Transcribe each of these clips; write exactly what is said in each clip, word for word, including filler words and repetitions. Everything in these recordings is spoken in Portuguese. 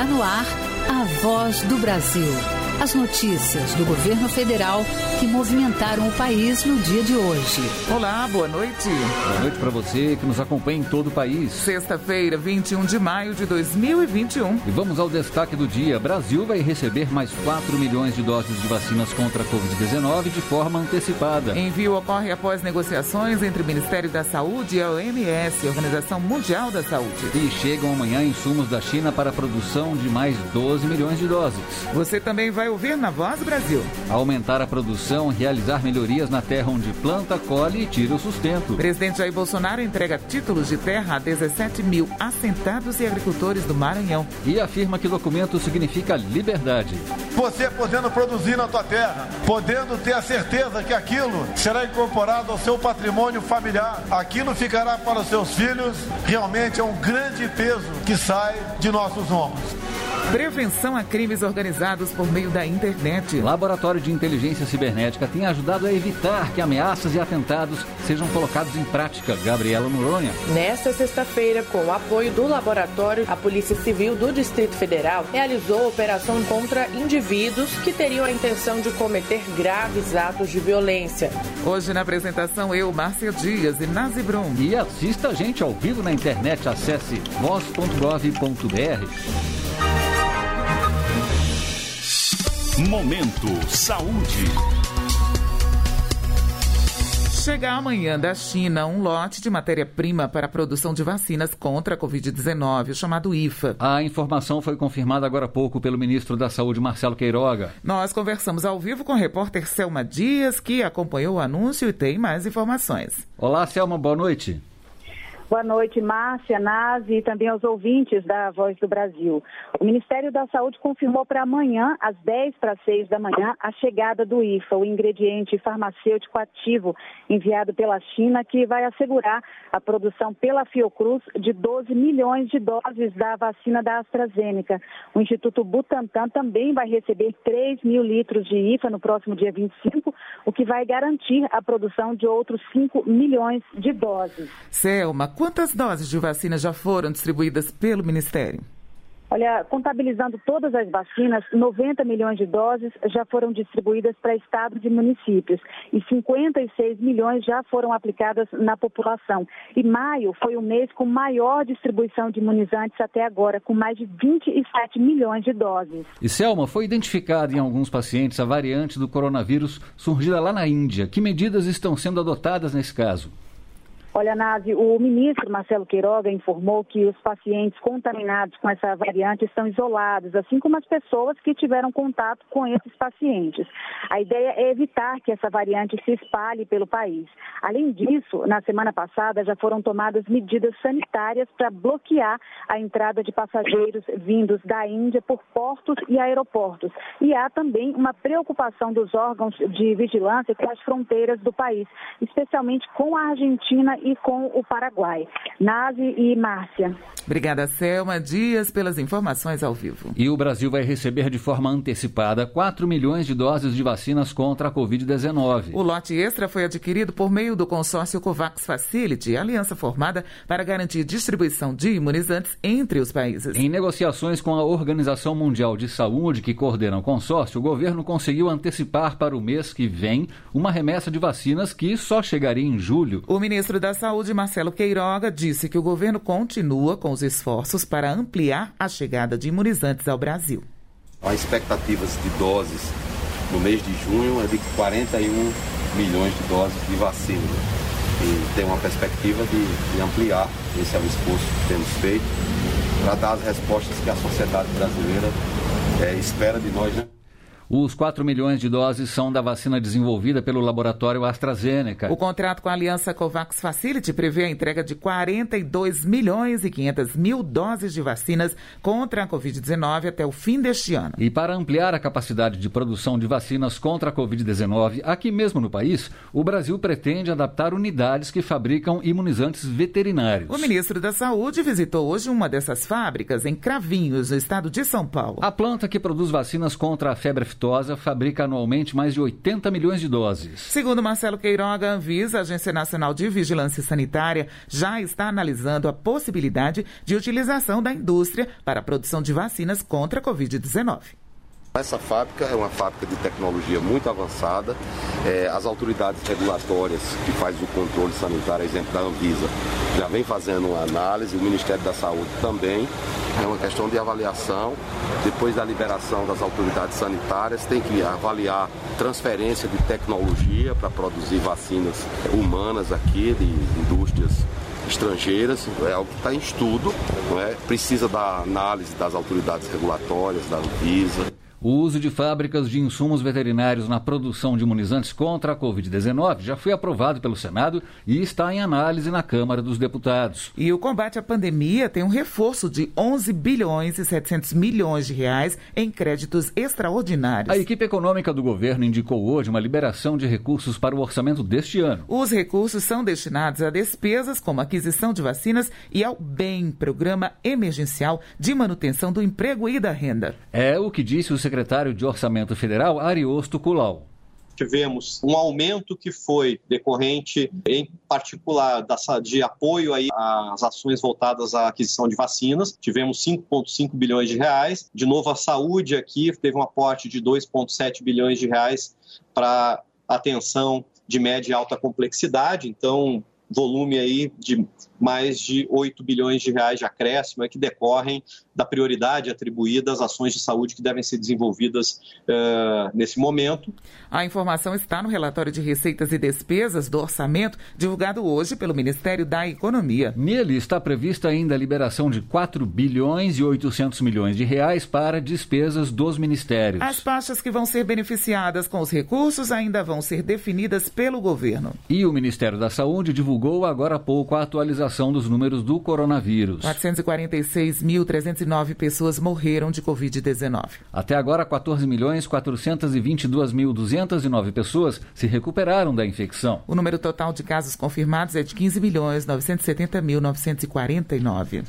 Está no ar a Voz do Brasil. As notícias do governo federal que movimentaram o país no dia de hoje. Olá, boa noite. Boa noite para você que nos acompanha em todo o país. Sexta-feira, vinte e um de maio de dois mil e vinte e um. E vamos ao destaque do dia. Brasil vai receber mais quatro milhões de doses de vacinas contra a covid dezenove de forma antecipada. Envio ocorre após negociações entre o Ministério da Saúde e a O M S, Organização Mundial da Saúde. E chegam amanhã insumos da China para a produção de mais doze milhões de doses. Você também vai ouvir na Voz do Brasil. Aumentar a produção, realizar melhorias na terra onde planta, colhe e tira o sustento. Presidente Jair Bolsonaro entrega títulos de terra a dezessete mil assentados e agricultores do Maranhão. E afirma que documento significa liberdade. Você podendo produzir na tua terra, podendo ter a certeza que aquilo será incorporado ao seu patrimônio familiar, aquilo ficará para os seus filhos, realmente é um grande peso que sai de nossos ombros. Prevenção a crimes organizados por meio da internet. O Laboratório de Inteligência Cibernética tem ajudado a evitar que ameaças e atentados sejam colocados em prática. Gabriela Noronha. Nesta sexta-feira, com o apoio do laboratório, a Polícia Civil do Distrito Federal realizou operação contra indivíduos que teriam a intenção de cometer graves atos de violência. Hoje na apresentação, eu, Márcia Dias e Nazi Brum. E assista a gente ao vivo na internet. Acesse voz ponto gov ponto br. Momento Saúde. Chega amanhã da China um lote de matéria-prima para a produção de vacinas contra a covid dezenove, o chamado I F A. A informação foi confirmada agora há pouco pelo ministro da Saúde, Marcelo Queiroga. Nós conversamos ao vivo com o repórter Selma Dias, que acompanhou o anúncio e tem mais informações. Olá, Selma, boa noite. Boa noite, Márcia, Nazi e também aos ouvintes da Voz do Brasil. O Ministério da Saúde confirmou para amanhã, às dez para as seis da manhã, a chegada do I F A, o ingrediente farmacêutico ativo enviado pela China, que vai assegurar a produção pela Fiocruz de doze milhões de doses da vacina da AstraZeneca. O Instituto Butantan também vai receber três mil litros de I F A no próximo dia vinte e cinco, o que vai garantir a produção de outros cinco milhões de doses. Selma, quantas doses de vacina já foram distribuídas pelo Ministério? Olha, contabilizando todas as vacinas, noventa milhões de doses já foram distribuídas para estados e municípios e cinquenta e seis milhões já foram aplicadas na população. E maio foi o mês com maior distribuição de imunizantes até agora, com mais de vinte e sete milhões de doses. E Selma, foi identificada em alguns pacientes a variante do coronavírus surgida lá na Índia. Que medidas estão sendo adotadas nesse caso? Olha, Nazi, o ministro Marcelo Queiroga informou que os pacientes contaminados com essa variante estão isolados, assim como as pessoas que tiveram contato com esses pacientes. A ideia é evitar que essa variante se espalhe pelo país. Além disso, na semana passada já foram tomadas medidas sanitárias para bloquear a entrada de passageiros vindos da Índia por portos e aeroportos. E há também uma preocupação dos órgãos de vigilância com as fronteiras do país, especialmente com a Argentina e com o Paraguai. Nazi e Márcia. Obrigada, Selma Dias, pelas informações ao vivo. E o Brasil vai receber de forma antecipada quatro milhões de doses de vacinas contra a covid dezenove. O lote extra foi adquirido por meio do consórcio COVAX Facility, aliança formada para garantir distribuição de imunizantes entre os países. Em negociações com a Organização Mundial de Saúde, que coordena o consórcio, o governo conseguiu antecipar para o mês que vem uma remessa de vacinas que só chegaria em julho. O ministro da Saúde, Marcelo Queiroga, disse que o governo continua com os esforços para ampliar a chegada de imunizantes ao Brasil. Há expectativas de doses no mês de junho é de quarenta e um milhões de doses de vacina. E tem uma perspectiva de, de ampliar, esse é o esforço que temos feito, para dar as respostas que a sociedade brasileira é, espera de nós, né? Os quatro milhões de doses são da vacina desenvolvida pelo laboratório AstraZeneca. O contrato com a aliança COVAX Facility prevê a entrega de quarenta e dois milhões e quinhentas mil doses de vacinas contra a covid dezenove até o fim deste ano. E para ampliar a capacidade de produção de vacinas contra a covid dezenove, aqui mesmo no país, o Brasil pretende adaptar unidades que fabricam imunizantes veterinários. O ministro da Saúde visitou hoje uma dessas fábricas em Cravinhos, no estado de São Paulo. A planta que produz vacinas contra a febre Vistosa fabrica anualmente mais de oitenta milhões de doses. Segundo Marcelo Queiroga, a Anvisa, a Agência Nacional de Vigilância Sanitária, já está analisando a possibilidade de utilização da indústria para a produção de vacinas contra a covid dezenove. Essa fábrica é uma fábrica de tecnologia muito avançada. É, as autoridades regulatórias que fazem o controle sanitário, exemplo da Anvisa, já vem fazendo uma análise, o Ministério da Saúde também. É uma questão de avaliação. Depois da liberação das autoridades sanitárias, tem que avaliar transferência de tecnologia para produzir vacinas humanas aqui, de indústrias estrangeiras. É algo que está em estudo, não é? Precisa da análise das autoridades regulatórias, da Anvisa. O uso de fábricas de insumos veterinários na produção de imunizantes contra a covid dezenove já foi aprovado pelo Senado e está em análise na Câmara dos Deputados. E o combate à pandemia tem um reforço de onze bilhões e setecentos milhões de reais em créditos extraordinários. A equipe econômica do governo indicou hoje uma liberação de recursos para o orçamento deste ano. Os recursos são destinados a despesas como aquisição de vacinas e ao B E M, Programa Emergencial de Manutenção do Emprego e da Renda. É o que disse o secretário de Orçamento Federal, Ariosto Kulau. Tivemos um aumento que foi decorrente, em particular, de apoio aí às ações voltadas à aquisição de vacinas. Tivemos cinco vírgula cinco bilhões de reais. De novo, a saúde aqui teve um aporte de dois vírgula sete bilhões de reais para atenção de média e alta complexidade. Então, volume aí de mais de oito bilhões de reais de acréscimo, é que decorrem da prioridade atribuída às ações de saúde que devem ser desenvolvidas uh, nesse momento. A informação está no relatório de receitas e despesas do orçamento, divulgado hoje pelo Ministério da Economia. Nele está prevista ainda a liberação de quatro bilhões e oitocentos milhões de reais para despesas dos ministérios. As pastas que vão ser beneficiadas com os recursos ainda vão ser definidas pelo governo. E o Ministério da Saúde divulgou agora há pouco a atualização dos números do coronavírus. quatrocentos e quarenta e seis mil trezentos e nove pessoas morreram de covid dezenove. Até agora, quatorze milhões quatrocentos e vinte e dois mil duzentos e nove pessoas se recuperaram da infecção. O número total de casos confirmados é de quinze milhões novecentos e setenta mil novecentos e quarenta e nove.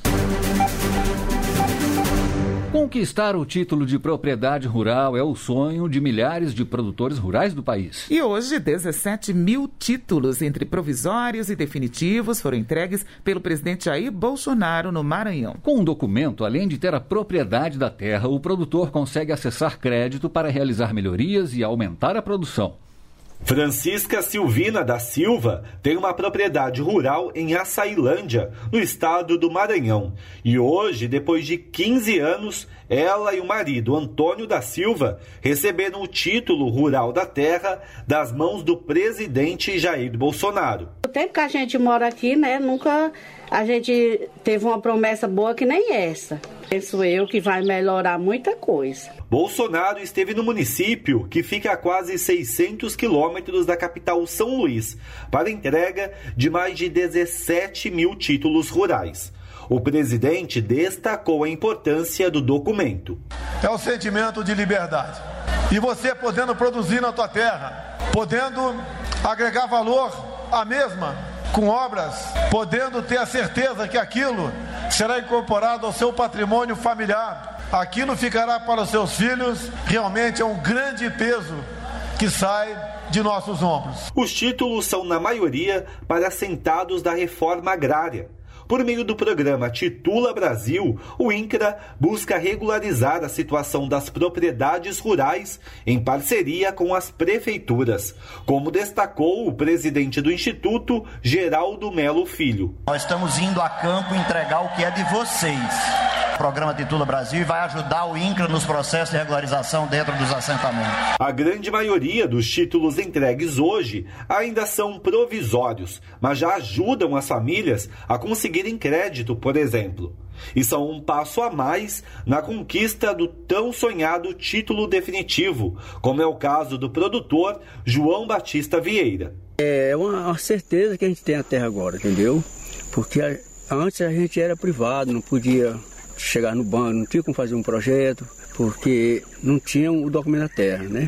Conquistar o título de propriedade rural é o sonho de milhares de produtores rurais do país. E hoje, dezessete mil títulos, entre provisórios e definitivos, foram entregues pelo presidente Jair Bolsonaro no Maranhão. Com um documento, além de ter a propriedade da terra, o produtor consegue acessar crédito para realizar melhorias e aumentar a produção. Francisca Silvina da Silva tem uma propriedade rural em Açailândia, no estado do Maranhão. E hoje, depois de quinze anos, ela e o marido, Antônio da Silva, receberam o título rural da terra das mãos do presidente Jair Bolsonaro. O tempo que a gente mora aqui, né, nunca a gente teve uma promessa boa que nem essa. Penso eu que vai melhorar muita coisa. Bolsonaro esteve no município, que fica a quase seiscentos quilômetros da capital São Luís, para entrega de mais de dezessete mil títulos rurais. O presidente destacou a importância do documento. É o sentimento de liberdade. E você podendo produzir na tua terra, podendo agregar valor à mesma, com obras, podendo ter a certeza que aquilo será incorporado ao seu patrimônio familiar. Aquilo ficará para os seus filhos, realmente é um grande peso que sai de nossos ombros. Os títulos são, na maioria, para assentados da reforma agrária. Por meio do programa Titula Brasil, o INCRA busca regularizar a situação das propriedades rurais em parceria com as prefeituras, como destacou o presidente do Instituto, Geraldo Melo Filho. Nós estamos indo a campo entregar o que é de vocês. O programa Titula Brasil vai ajudar o INCRA nos processos de regularização dentro dos assentamentos. A grande maioria dos títulos entregues hoje ainda são provisórios, mas já ajudam as famílias a conseguirem crédito, por exemplo. E são um passo a mais na conquista do tão sonhado título definitivo, como é o caso do produtor João Batista Vieira. É uma certeza que a gente tem a terra agora, entendeu? Porque antes a gente era privado, não podia chegar no banco, não tinha como fazer um projeto, porque não tinha o documento da terra, né?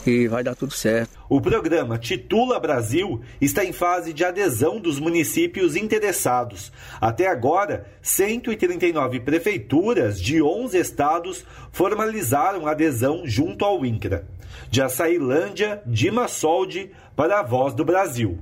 que vai dar tudo certo. O programa Titula Brasil está em fase de adesão dos municípios interessados. Até agora, cento e trinta e nove prefeituras de onze estados formalizaram adesão junto ao INCRA. De Açailândia, Dima Soldi, para a Voz do Brasil.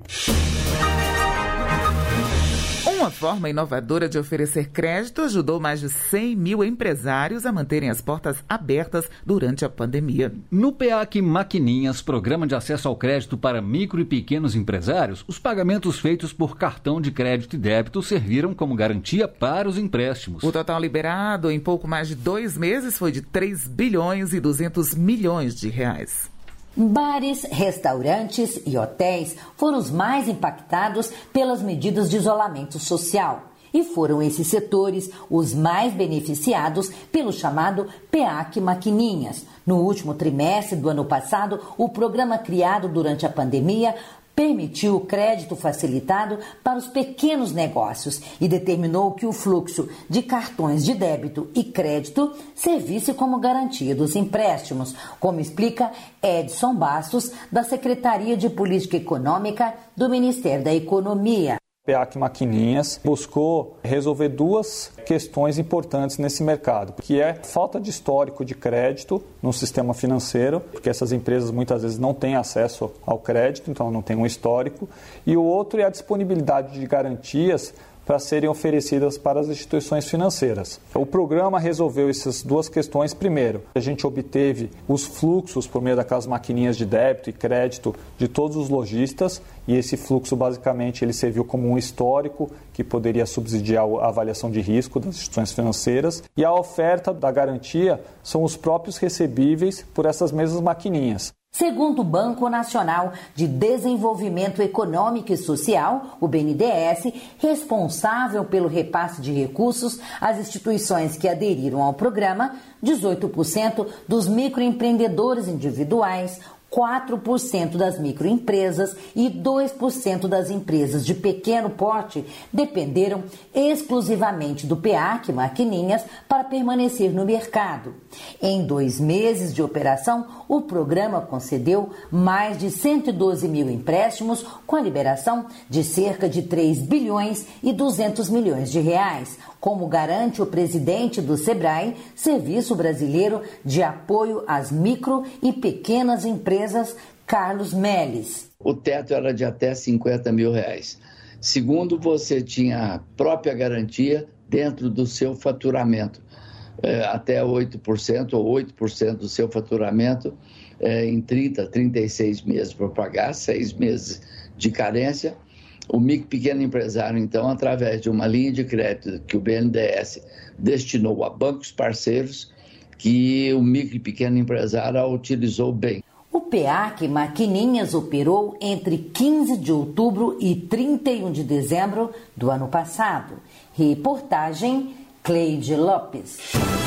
Uma forma inovadora de oferecer crédito ajudou mais de cem mil empresários a manterem as portas abertas durante a pandemia. No PEAC Maquininhas, Programa de Acesso ao Crédito para Micro e Pequenos Empresários, os pagamentos feitos por cartão de crédito e débito serviram como garantia para os empréstimos. O total liberado em pouco mais de dois meses foi de três bilhões e duzentos milhões de reais. Bares, restaurantes e hotéis foram os mais impactados pelas medidas de isolamento social. E foram esses setores os mais beneficiados pelo chamado PEAC Maquininhas. No último trimestre do ano passado, o programa criado durante a pandemia permitiu o crédito facilitado para os pequenos negócios e determinou que o fluxo de cartões de débito e crédito servisse como garantia dos empréstimos, como explica Edson Bastos, da Secretaria de Política Econômica do Ministério da Economia. O PEAC Maquininhas buscou resolver duas questões importantes nesse mercado, que é falta de histórico de crédito no sistema financeiro, porque essas empresas muitas vezes não têm acesso ao crédito, então não tem um histórico, e o outro é a disponibilidade de garantias para serem oferecidas para as instituições financeiras. O programa resolveu essas duas questões. Primeiro, a gente obteve os fluxos por meio daquelas maquininhas de débito e crédito de todos os lojistas, e esse fluxo basicamente ele serviu como um histórico que poderia subsidiar a avaliação de risco das instituições financeiras, e a oferta da garantia são os próprios recebíveis por essas mesmas maquininhas. Segundo o Banco Nacional de Desenvolvimento Econômico e Social, o B N D E S, responsável pelo repasse de recursos às instituições que aderiram ao programa, dezoito por cento dos microempreendedores individuais, quatro por cento das microempresas e dois por cento das empresas de pequeno porte dependeram exclusivamente do PEAC Maquininhas para permanecer no mercado. Em dois meses de operação, o programa concedeu mais de cento e doze mil empréstimos com a liberação de cerca de três bilhões e duzentos milhões de reais, como garante o presidente do SEBRAE, Serviço Brasileiro de Apoio às Micro e Pequenas Empresas, Carlos Melles. O teto era de até cinquenta mil reais. Segundo, você tinha a própria garantia dentro do seu faturamento, é, até oito por cento ou oito por cento do seu faturamento é, em trinta, trinta e seis meses para pagar, seis meses de carência. O micro e pequeno empresário, então, através de uma linha de crédito que o B N D E S destinou a bancos parceiros, que o micro e pequeno empresário a utilizou bem. O PEAC Maquininhas operou entre quinze de outubro e trinta e um de dezembro do ano passado. Reportagem Cleide Lopes.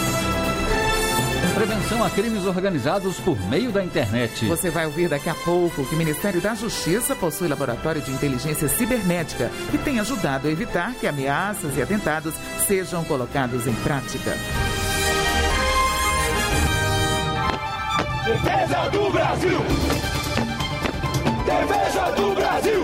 Prevenção a crimes organizados por meio da internet. Você vai ouvir daqui a pouco que o Ministério da Justiça possui laboratório de inteligência cibernética que tem ajudado a evitar que ameaças e atentados sejam colocados em prática. Defesa do Brasil! Defesa do Brasil!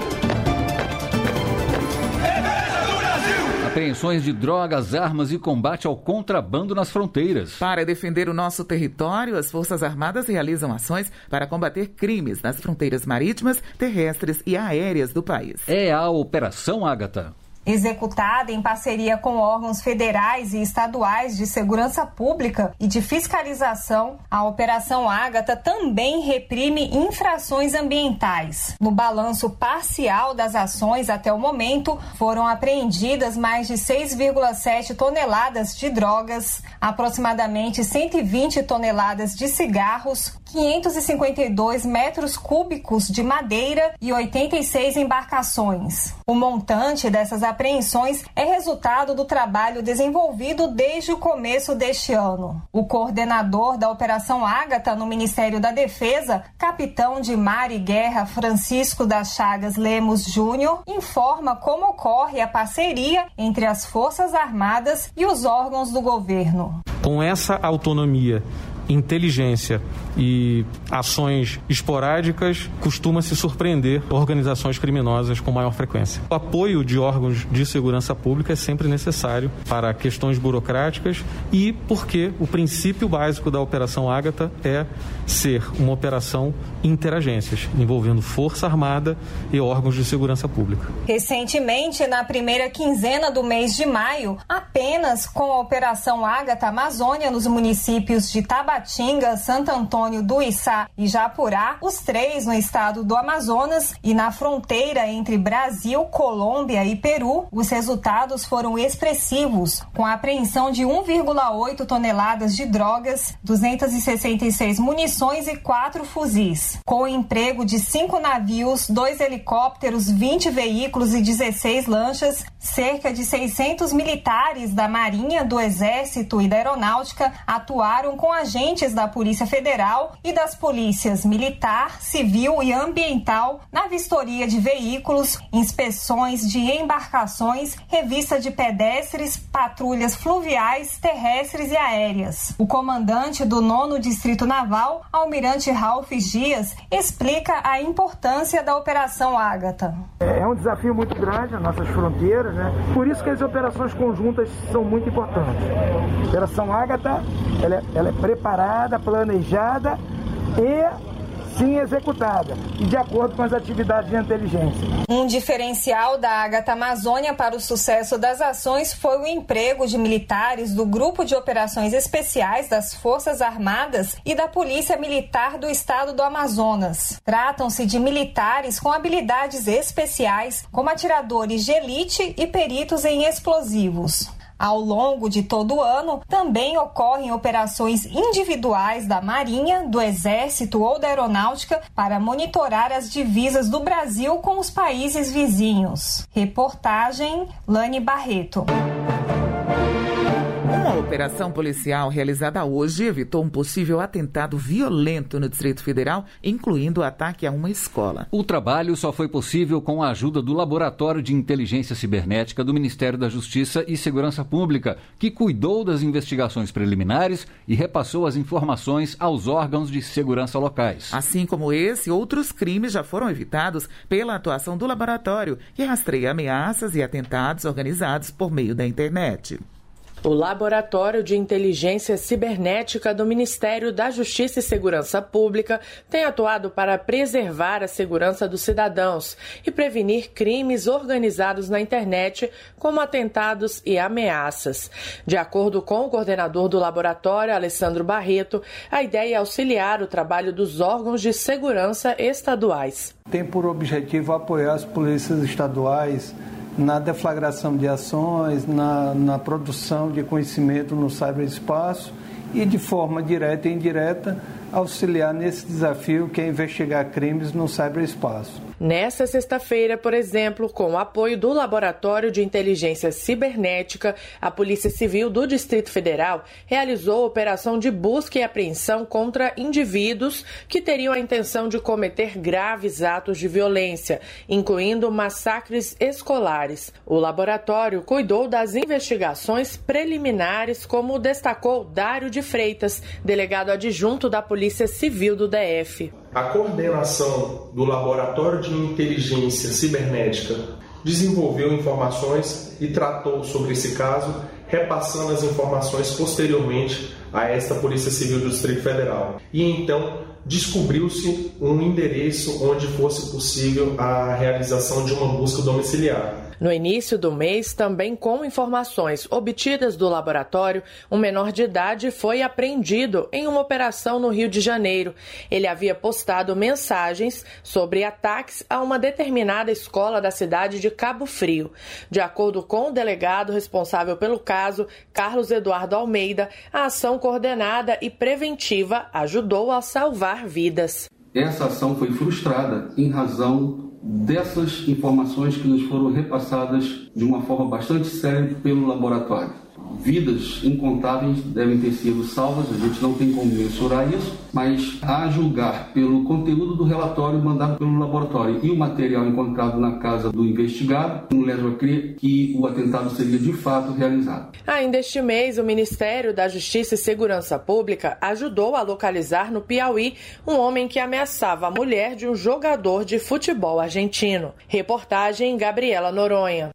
Defesa do Brasil! Apreensões de drogas, armas e combate ao contrabando nas fronteiras. Para defender o nosso território, as Forças Armadas realizam ações para combater crimes nas fronteiras marítimas, terrestres e aéreas do país. É a Operação Ágata. Executada em parceria com órgãos federais e estaduais de segurança pública e de fiscalização, a Operação Ágata também reprime infrações ambientais. No balanço parcial das ações até o momento, foram apreendidas mais de seis vírgula sete toneladas de drogas, aproximadamente cento e vinte toneladas de cigarros, quinhentos e cinquenta e dois metros cúbicos de madeira e oitenta e seis embarcações. O montante dessas apreensões é resultado do trabalho desenvolvido desde o começo deste ano. O coordenador da Operação Ágata no Ministério da Defesa, capitão de mar e guerra Francisco das Chagas Lemos Júnior, informa como ocorre a parceria entre as Forças Armadas e os órgãos do governo. Com essa autonomia inteligência e ações esporádicas, costuma se surpreender organizações criminosas com maior frequência. O apoio de órgãos de segurança pública é sempre necessário para questões burocráticas e porque o princípio básico da Operação Ágata é ser uma operação interagências, envolvendo Força Armada e órgãos de segurança pública. Recentemente, na primeira quinzena do mês de maio, apenas com a Operação Ágata Amazônia nos municípios de Tabatinga, Santo Antônio do Içá e Japurá, os três no estado do Amazonas e na fronteira entre Brasil, Colômbia e Peru, os resultados foram expressivos, com a apreensão de um vírgula oito toneladas de drogas, duzentas e sessenta e seis munições e quatro fuzis. Com o emprego de cinco navios, dois helicópteros, vinte veículos e dezesseis lanchas, cerca de seiscentos militares da Marinha, do Exército e da Aeronáutica atuaram com agentes da Polícia Federal e das polícias Militar, Civil e Ambiental na vistoria de veículos, inspeções de embarcações, revista de pedestres, patrulhas fluviais, terrestres e aéreas. O comandante do nono Distrito Naval, Almirante Ralph Dias, explica a importância da Operação Ágata. É um desafio muito grande nas nossas fronteiras, né? Por isso que as operações conjuntas são muito importantes. A Operação Ágata, ela é, ela é preparada, planejada e sim executada, e de acordo com as atividades de inteligência. Um diferencial da Ágata Amazônia para o sucesso das ações foi o emprego de militares do Grupo de Operações Especiais das Forças Armadas e da Polícia Militar do Estado do Amazonas. Tratam-se de militares com habilidades especiais, como atiradores de elite e peritos em explosivos. Ao longo de todo o ano, também ocorrem operações individuais da Marinha, do Exército ou da Aeronáutica para monitorar as divisas do Brasil com os países vizinhos. Reportagem Lani Barreto. Uma operação policial realizada hoje evitou um possível atentado violento no Distrito Federal, incluindo o ataque a uma escola. O trabalho só foi possível com a ajuda do Laboratório de Inteligência Cibernética do Ministério da Justiça e Segurança Pública, que cuidou das investigações preliminares e repassou as informações aos órgãos de segurança locais. Assim como esse, outros crimes já foram evitados pela atuação do laboratório, que rastreia ameaças e atentados organizados por meio da internet. O Laboratório de Inteligência Cibernética do Ministério da Justiça e Segurança Pública tem atuado para preservar a segurança dos cidadãos e prevenir crimes organizados na internet, como atentados e ameaças. De acordo com o coordenador do laboratório, Alessandro Barreto, a ideia é auxiliar o trabalho dos órgãos de segurança estaduais. Tem por objetivo apoiar as polícias estaduais na deflagração de ações, na, na produção de conhecimento no ciberespaço e, de forma direta e indireta, auxiliar nesse desafio que é investigar crimes no ciberespaço. Nesta sexta-feira, por exemplo, com o apoio do Laboratório de Inteligência Cibernética, a Polícia Civil do Distrito Federal realizou operação de busca e apreensão contra indivíduos que teriam a intenção de cometer graves atos de violência, incluindo massacres escolares. O laboratório cuidou das investigações preliminares, como destacou Dário de Freitas, delegado adjunto da Polícia Civil do D F. A coordenação do Laboratório de Inteligência Cibernética desenvolveu informações e tratou sobre esse caso, repassando as informações posteriormente a esta Polícia Civil do Distrito Federal. E então descobriu-se um endereço onde fosse possível a realização de uma busca domiciliar. No início do mês, também com informações obtidas do laboratório, um menor de idade foi apreendido em uma operação no Rio de Janeiro. Ele havia postado mensagens sobre ataques a uma determinada escola da cidade de Cabo Frio. De acordo com o delegado responsável pelo caso, Carlos Eduardo Almeida, a ação coordenada e preventiva ajudou a salvar vidas. Essa ação foi frustrada em razão dessas informações que nos foram repassadas de uma forma bastante séria pelo laboratório. vidas incontáveis devem ter sido salvas, a gente não tem como mensurar isso, mas a julgar pelo conteúdo do relatório mandado pelo laboratório e o material encontrado na casa do investigado, não leva a crer que o atentado seria de fato realizado. Ainda este mês, o Ministério da Justiça e Segurança Pública ajudou a localizar no Piauí um homem que ameaçava a mulher de um jogador de futebol argentino. Reportagem Gabriela Noronha.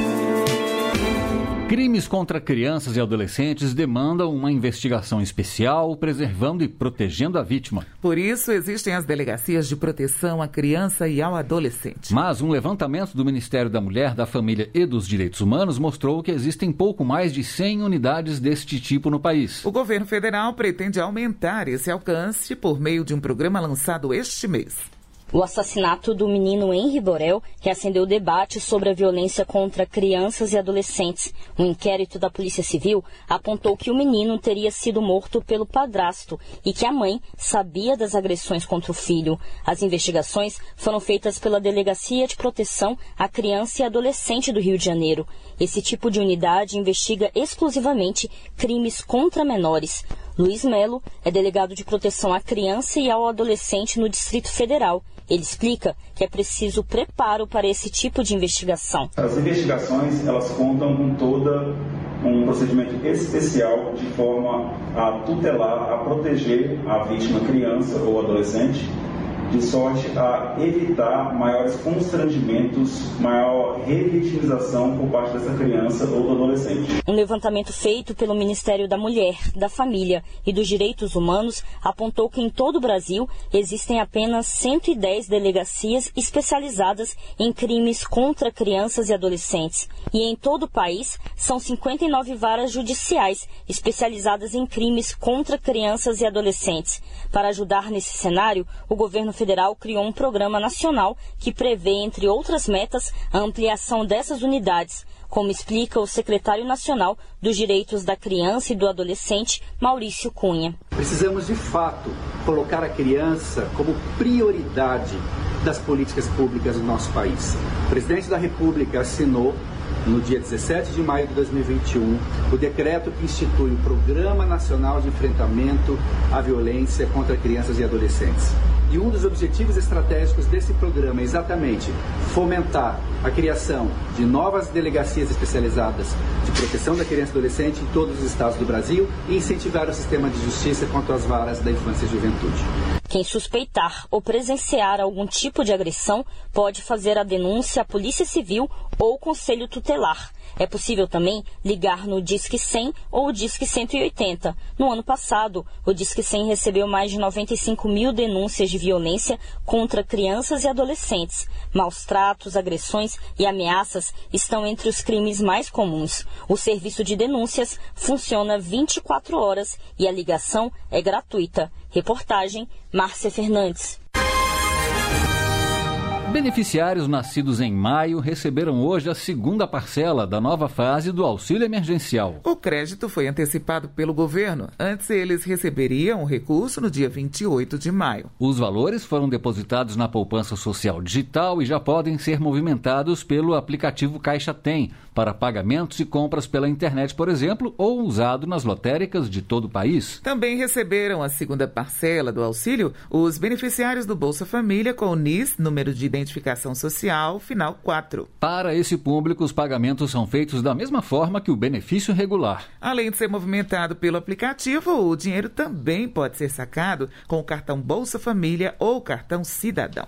Crimes contra crianças e adolescentes demandam uma investigação especial, preservando e protegendo a vítima. Por isso, existem as delegacias de proteção à criança e ao adolescente. Mas um levantamento do Ministério da Mulher, da Família e dos Direitos Humanos mostrou que existem pouco mais de cem unidades deste tipo no país. O governo federal pretende aumentar esse alcance por meio de um programa lançado este mês. O assassinato do menino Henri Borel reacendeu o debate sobre a violência contra crianças e adolescentes. Um inquérito da Polícia Civil apontou que o menino teria sido morto pelo padrasto e que a mãe sabia das agressões contra o filho. As investigações foram feitas pela Delegacia de Proteção à Criança e Adolescente do Rio de Janeiro. Esse tipo de unidade investiga exclusivamente crimes contra menores. Luiz Melo é delegado de proteção à criança e ao adolescente no Distrito Federal. Ele explica que é preciso preparo para esse tipo de investigação. As investigações, elas contam com todo um procedimento especial de forma a tutelar, a proteger a vítima criança ou adolescente, de sorte a evitar maiores constrangimentos, maior revitimização por parte dessa criança ou do adolescente. Um levantamento feito pelo Ministério da Mulher, da Família e dos Direitos Humanos apontou que em todo o Brasil existem apenas cento e dez delegacias especializadas em crimes contra crianças e adolescentes. E em todo o país são cinquenta e nove varas judiciais especializadas em crimes contra crianças e adolescentes. Para ajudar nesse cenário, o governo federal criou um programa nacional que prevê, entre outras metas, a ampliação dessas unidades, como explica o secretário nacional dos Direitos da Criança e do Adolescente, Maurício Cunha. Precisamos, de fato, colocar a criança como prioridade das políticas públicas do nosso país. O presidente da República assinou, no dia dezessete de maio de dois mil e vinte e um, o decreto que institui o Programa Nacional de Enfrentamento à Violência contra Crianças e Adolescentes. E um dos objetivos estratégicos desse programa é exatamente fomentar a criação de novas delegacias especializadas de proteção da criança e adolescente em todos os estados do Brasil e incentivar o sistema de justiça contra as varas da infância e juventude. Quem suspeitar ou presenciar algum tipo de agressão pode fazer a denúncia à Polícia Civil ou Conselho Tutelar. É possível também ligar no Disque cem ou Disque cento e oitenta. No ano passado, o Disque cem recebeu mais de noventa e cinco mil denúncias de violência contra crianças e adolescentes. Maus tratos, agressões e ameaças estão entre os crimes mais comuns. O serviço de denúncias funciona vinte e quatro horas e a ligação é gratuita. Reportagem Márcia Fernandes. Beneficiários nascidos em maio receberam hoje a segunda parcela da nova fase do auxílio emergencial. O crédito foi antecipado pelo governo. Antes, eles receberiam o recurso no dia vinte e oito de maio. Os valores foram depositados na poupança social digital e já podem ser movimentados pelo aplicativo Caixa Tem para pagamentos e compras pela internet, por exemplo, ou usado nas lotéricas de todo o país. Também receberam a segunda parcela do auxílio os beneficiários do Bolsa Família com o N I S, número de identificação social, final quatro. Para esse público, os pagamentos são feitos da mesma forma que o benefício regular. Além de ser movimentado pelo aplicativo, o dinheiro também pode ser sacado com o cartão Bolsa Família ou cartão Cidadão.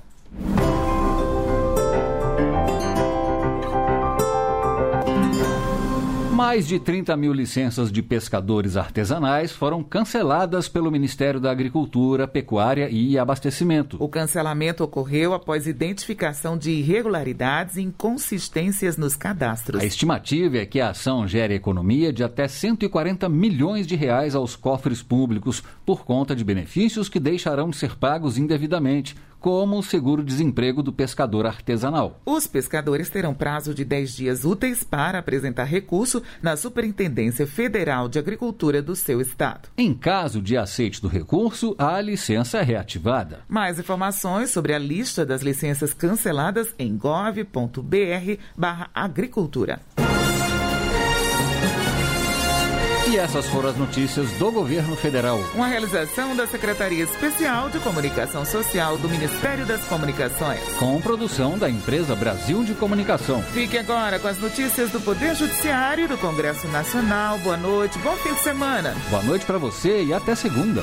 Mais de trinta mil licenças de pescadores artesanais foram canceladas pelo Ministério da Agricultura, Pecuária e Abastecimento. O cancelamento ocorreu após identificação de irregularidades e inconsistências nos cadastros. A estimativa é que a ação gere economia de até cento e quarenta milhões de reais aos cofres públicos por conta de benefícios que deixarão de ser pagos indevidamente, como o seguro-desemprego do pescador artesanal. Os pescadores terão prazo de dez dias úteis para apresentar recurso na Superintendência Federal de Agricultura do seu estado. Em caso de aceite do recurso, a licença é reativada. Mais informações sobre a lista das licenças canceladas em gov ponto br barra agricultura. E essas foram as notícias do governo federal. Uma realização da Secretaria Especial de Comunicação Social do Ministério das Comunicações. Com produção da empresa Brasil de Comunicação. Fique agora com as notícias do Poder Judiciário e do Congresso Nacional. Boa noite, bom fim de semana. Boa noite para você e até segunda.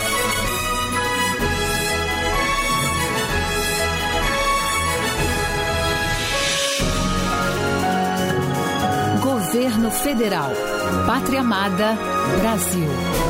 Governo Federal. Pátria Amada, Brasil.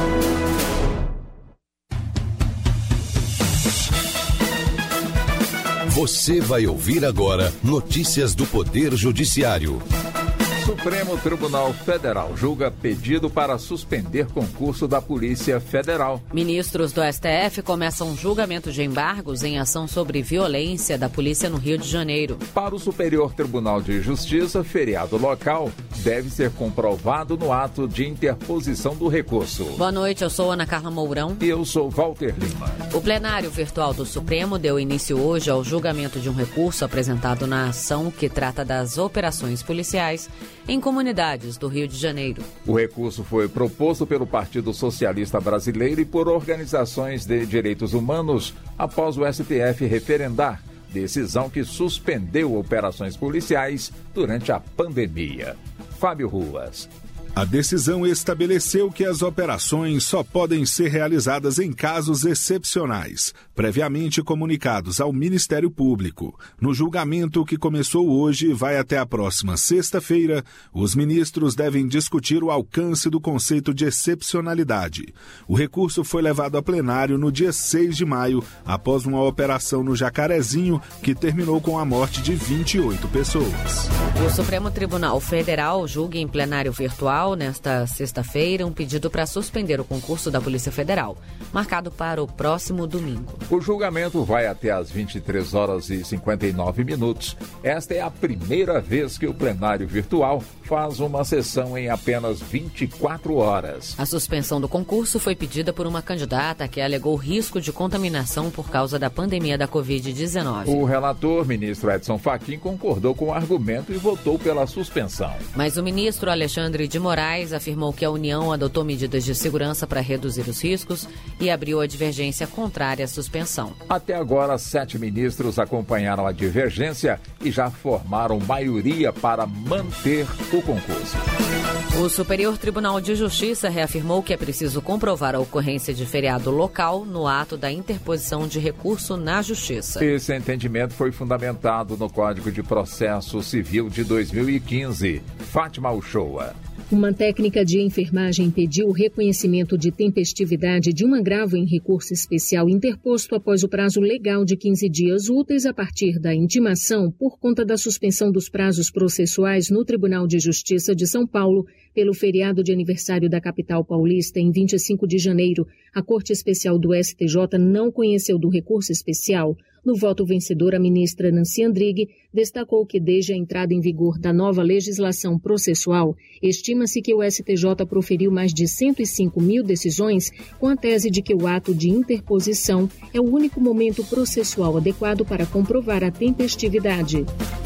Você vai ouvir agora notícias do Poder Judiciário. Supremo Tribunal Federal julga pedido para suspender concurso da Polícia Federal. Ministros do S T F começam julgamento de embargos em ação sobre violência da polícia no Rio de Janeiro. Para o Superior Tribunal de Justiça, feriado local deve ser comprovado no ato de interposição do recurso. Boa noite, eu sou Ana Carla Mourão. E eu sou Walter Lima. O plenário virtual do Supremo deu início hoje ao julgamento de um recurso apresentado na ação que trata das operações policiais em comunidades do Rio de Janeiro. O recurso foi proposto pelo Partido Socialista Brasileiro e por organizações de direitos humanos após o S T F referendar decisão que suspendeu operações policiais durante a pandemia. Fábio Ruas. A decisão estabeleceu que as operações só podem ser realizadas em casos excepcionais, previamente comunicados ao Ministério Público. No julgamento que começou hoje e vai até a próxima sexta-feira, os ministros devem discutir o alcance do conceito de excepcionalidade. O recurso foi levado a plenário no dia seis de maio, após uma operação no Jacarezinho que terminou com a morte de vinte e oito pessoas. O Supremo Tribunal Federal julga em plenário virtual nesta sexta-feira um pedido para suspender o concurso da Polícia Federal, marcado para o próximo domingo. O julgamento vai até às vinte e três horas e cinquenta e nove minutos. Esta é a primeira vez que o plenário virtual faz uma sessão em apenas vinte e quatro horas. A suspensão do concurso foi pedida por uma candidata que alegou risco de contaminação por causa da pandemia da covid dezenove. O relator, ministro Edson Fachin, concordou com o argumento e votou pela suspensão. Mas o ministro Alexandre de Moraes afirmou que a União adotou medidas de segurança para reduzir os riscos e abriu a divergência contrária à suspensão. Até agora, sete ministros acompanharam a divergência e já formaram maioria para manter o concurso. O Superior Tribunal de Justiça reafirmou que é preciso comprovar a ocorrência de feriado local no ato da interposição de recurso na Justiça. Esse entendimento foi fundamentado no Código de Processo Civil de dois mil e quinze. Fátima Uchoa. Uma técnica de enfermagem pediu o reconhecimento de tempestividade de um agravo em recurso especial interposto após o prazo legal de quinze dias úteis a partir da intimação por conta da suspensão dos prazos processuais no Tribunal de Justiça de São Paulo pelo feriado de aniversário da capital paulista em vinte e cinco de janeiro. A Corte Especial do S T J não conheceu do recurso especial. No voto vencedor, a ministra Nancy Andrighi destacou que desde a entrada em vigor da nova legislação processual, estima-se que o S T J proferiu mais de cento e cinco mil decisões com a tese de que o ato de interposição é o único momento processual adequado para comprovar a tempestividade.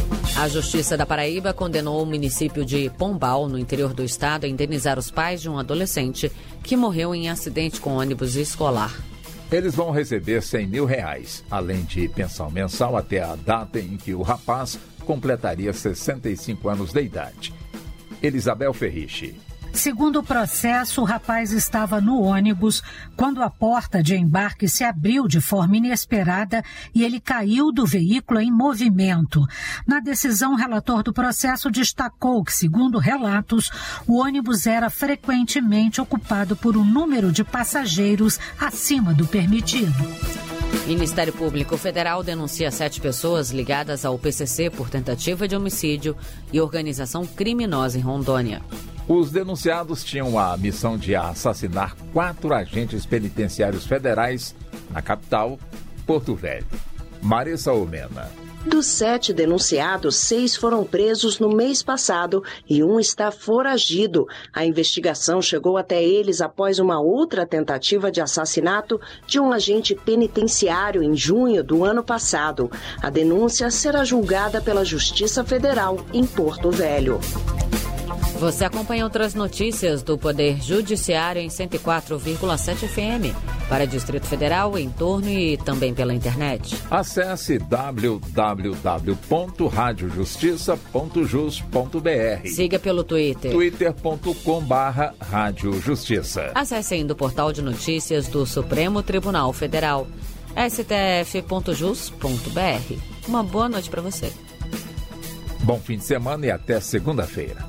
A Justiça da Paraíba condenou o município de Pombal, no interior do estado, a indenizar os pais de um adolescente que morreu em acidente com ônibus escolar. Eles vão receber cem mil reais, além de pensão mensal até a data em que o rapaz completaria sessenta e cinco anos de idade. Elisabel Ferriche. Segundo o processo, o rapaz estava no ônibus quando a porta de embarque se abriu de forma inesperada e ele caiu do veículo em movimento. Na decisão, o relator do processo destacou que, segundo relatos, o ônibus era frequentemente ocupado por um número de passageiros acima do permitido. Ministério Público Federal denuncia sete pessoas ligadas ao P C C por tentativa de homicídio e organização criminosa em Rondônia. Os denunciados tinham a missão de assassinar quatro agentes penitenciários federais na capital, Porto Velho. Marissa Omena. Dos sete denunciados, seis foram presos no mês passado e um está foragido. A investigação chegou até eles após uma outra tentativa de assassinato de um agente penitenciário em junho do ano passado. A denúncia será julgada pela Justiça Federal em Porto Velho. Você acompanha outras notícias do Poder Judiciário em cento e quatro vírgula sete F M. Para Distrito Federal, entorno e também pela internet. Acesse w w w ponto rádio justiça ponto jus ponto b r. Siga pelo Twitter. twitter ponto com barra rádio justiça. Acesse ainda o portal de notícias do Supremo Tribunal Federal. s t f ponto jus ponto b r. Uma boa noite para você. Bom fim de semana e até segunda-feira.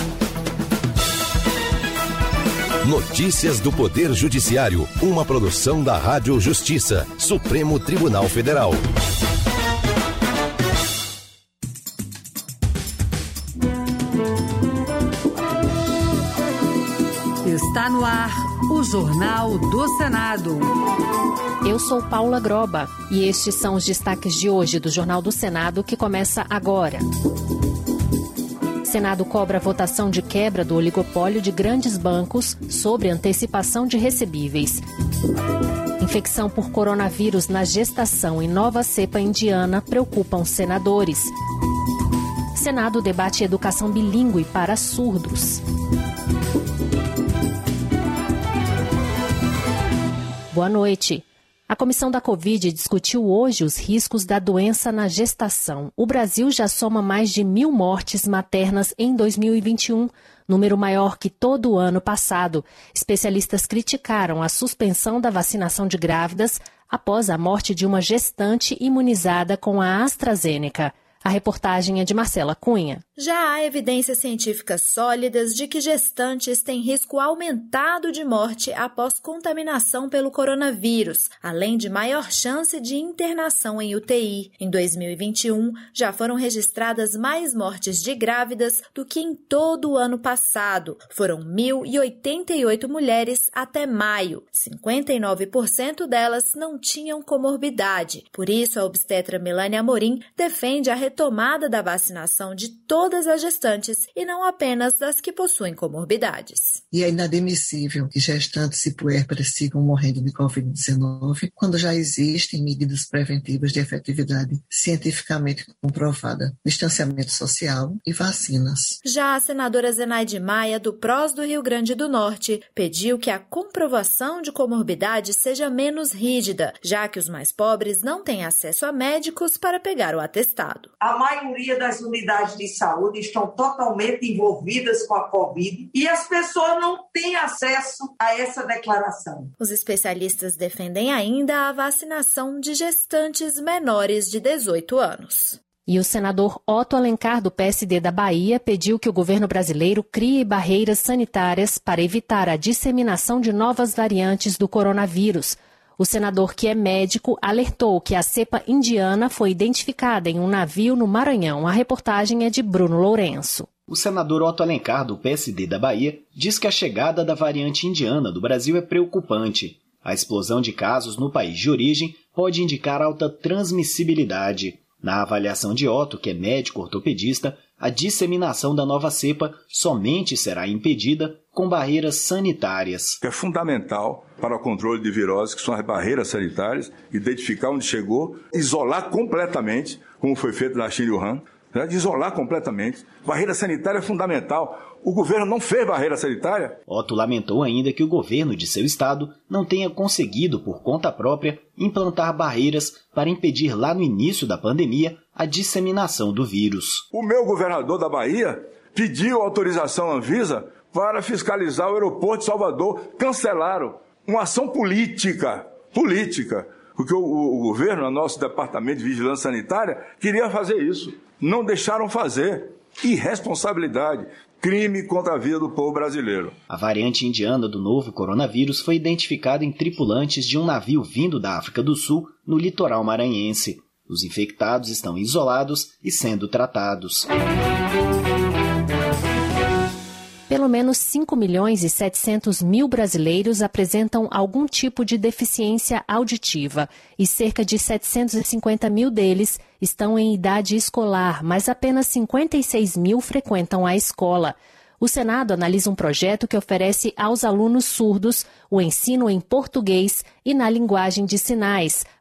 Notícias do Poder Judiciário, uma produção da Rádio Justiça, Supremo Tribunal Federal. Está no ar o Jornal do Senado. Eu sou Paula Groba e estes são os destaques de hoje do Jornal do Senado que começa agora. Senado cobra a votação de quebra do oligopólio de grandes bancos sobre antecipação de recebíveis. Infecção por coronavírus na gestação e nova cepa indiana preocupam senadores. Senado debate educação bilíngue para surdos. Boa noite. A comissão da Covid discutiu hoje os riscos da doença na gestação. O Brasil já soma mais de mil mortes maternas em dois mil e vinte e um, número maior que todo o ano passado. Especialistas criticaram a suspensão da vacinação de grávidas após a morte de uma gestante imunizada com a AstraZeneca. A reportagem é de Marcela Cunha. Já há evidências científicas sólidas de que gestantes têm risco aumentado de morte após contaminação pelo coronavírus, além de maior chance de internação em U T I. Em dois mil e vinte e um, já foram registradas mais mortes de grávidas do que em todo o ano passado. Foram mil e oitenta e oito mulheres até maio. cinquenta e nove por cento delas não tinham comorbidade. Por isso, a obstetra Melânia Amorim defende a retomada da vacinação de todas as gestantes e não apenas das que possuem comorbidades. E é inadmissível que gestantes e puérperas sigam morrendo de covid dezenove quando já existem medidas preventivas de efetividade cientificamente comprovada, distanciamento social e vacinas. Já a senadora Zenaide Maia, do P R O S do Rio Grande do Norte, pediu que a comprovação de comorbidade seja menos rígida, já que os mais pobres não têm acesso a médicos para pegar o atestado. A maioria das unidades de saúde estão totalmente envolvidas com a Covid e as pessoas não têm acesso a essa declaração. Os especialistas defendem ainda a vacinação de gestantes menores de dezoito anos. E o senador Otto Alencar, do P S D da Bahia, pediu que o governo brasileiro crie barreiras sanitárias para evitar a disseminação de novas variantes do coronavírus. O senador, que é médico, alertou que a cepa indiana foi identificada em um navio no Maranhão. A reportagem é de Bruno Lourenço. O senador Otto Alencar, do P S D da Bahia, diz que a chegada da variante indiana do Brasil é preocupante. A explosão de casos no país de origem pode indicar alta transmissibilidade. Na avaliação de Otto, que é médico ortopedista, a disseminação da nova cepa somente será impedida com barreiras sanitárias. É fundamental para o controle de viroses, que são as barreiras sanitárias, identificar onde chegou, isolar completamente, como foi feito na China e Wuhan, né? Isolar completamente. Barreira sanitária é fundamental. O governo não fez barreira sanitária. Otto lamentou ainda que o governo de seu estado não tenha conseguido, por conta própria, implantar barreiras para impedir lá no início da pandemia a disseminação do vírus. O meu governador da Bahia pediu autorização à Anvisa para fiscalizar o aeroporto de Salvador. Cancelaram. Uma ação política, política, porque o, o, o governo, o nosso departamento de vigilância sanitária, queria fazer isso. Não deixaram fazer. Irresponsabilidade. Crime contra a vida do povo brasileiro. A variante indiana do novo coronavírus foi identificada em tripulantes de um navio vindo da África do Sul, no litoral maranhense. Os infectados estão isolados e sendo tratados. Pelo menos cinco milhões e setecentos mil brasileiros apresentam algum tipo de deficiência auditiva e cerca de setecentos e cinquenta mil deles estão em idade escolar, mas apenas cinquenta e seis mil frequentam a escola. O Senado analisa um projeto que oferece aos alunos surdos o ensino em português e na linguagem de sinais,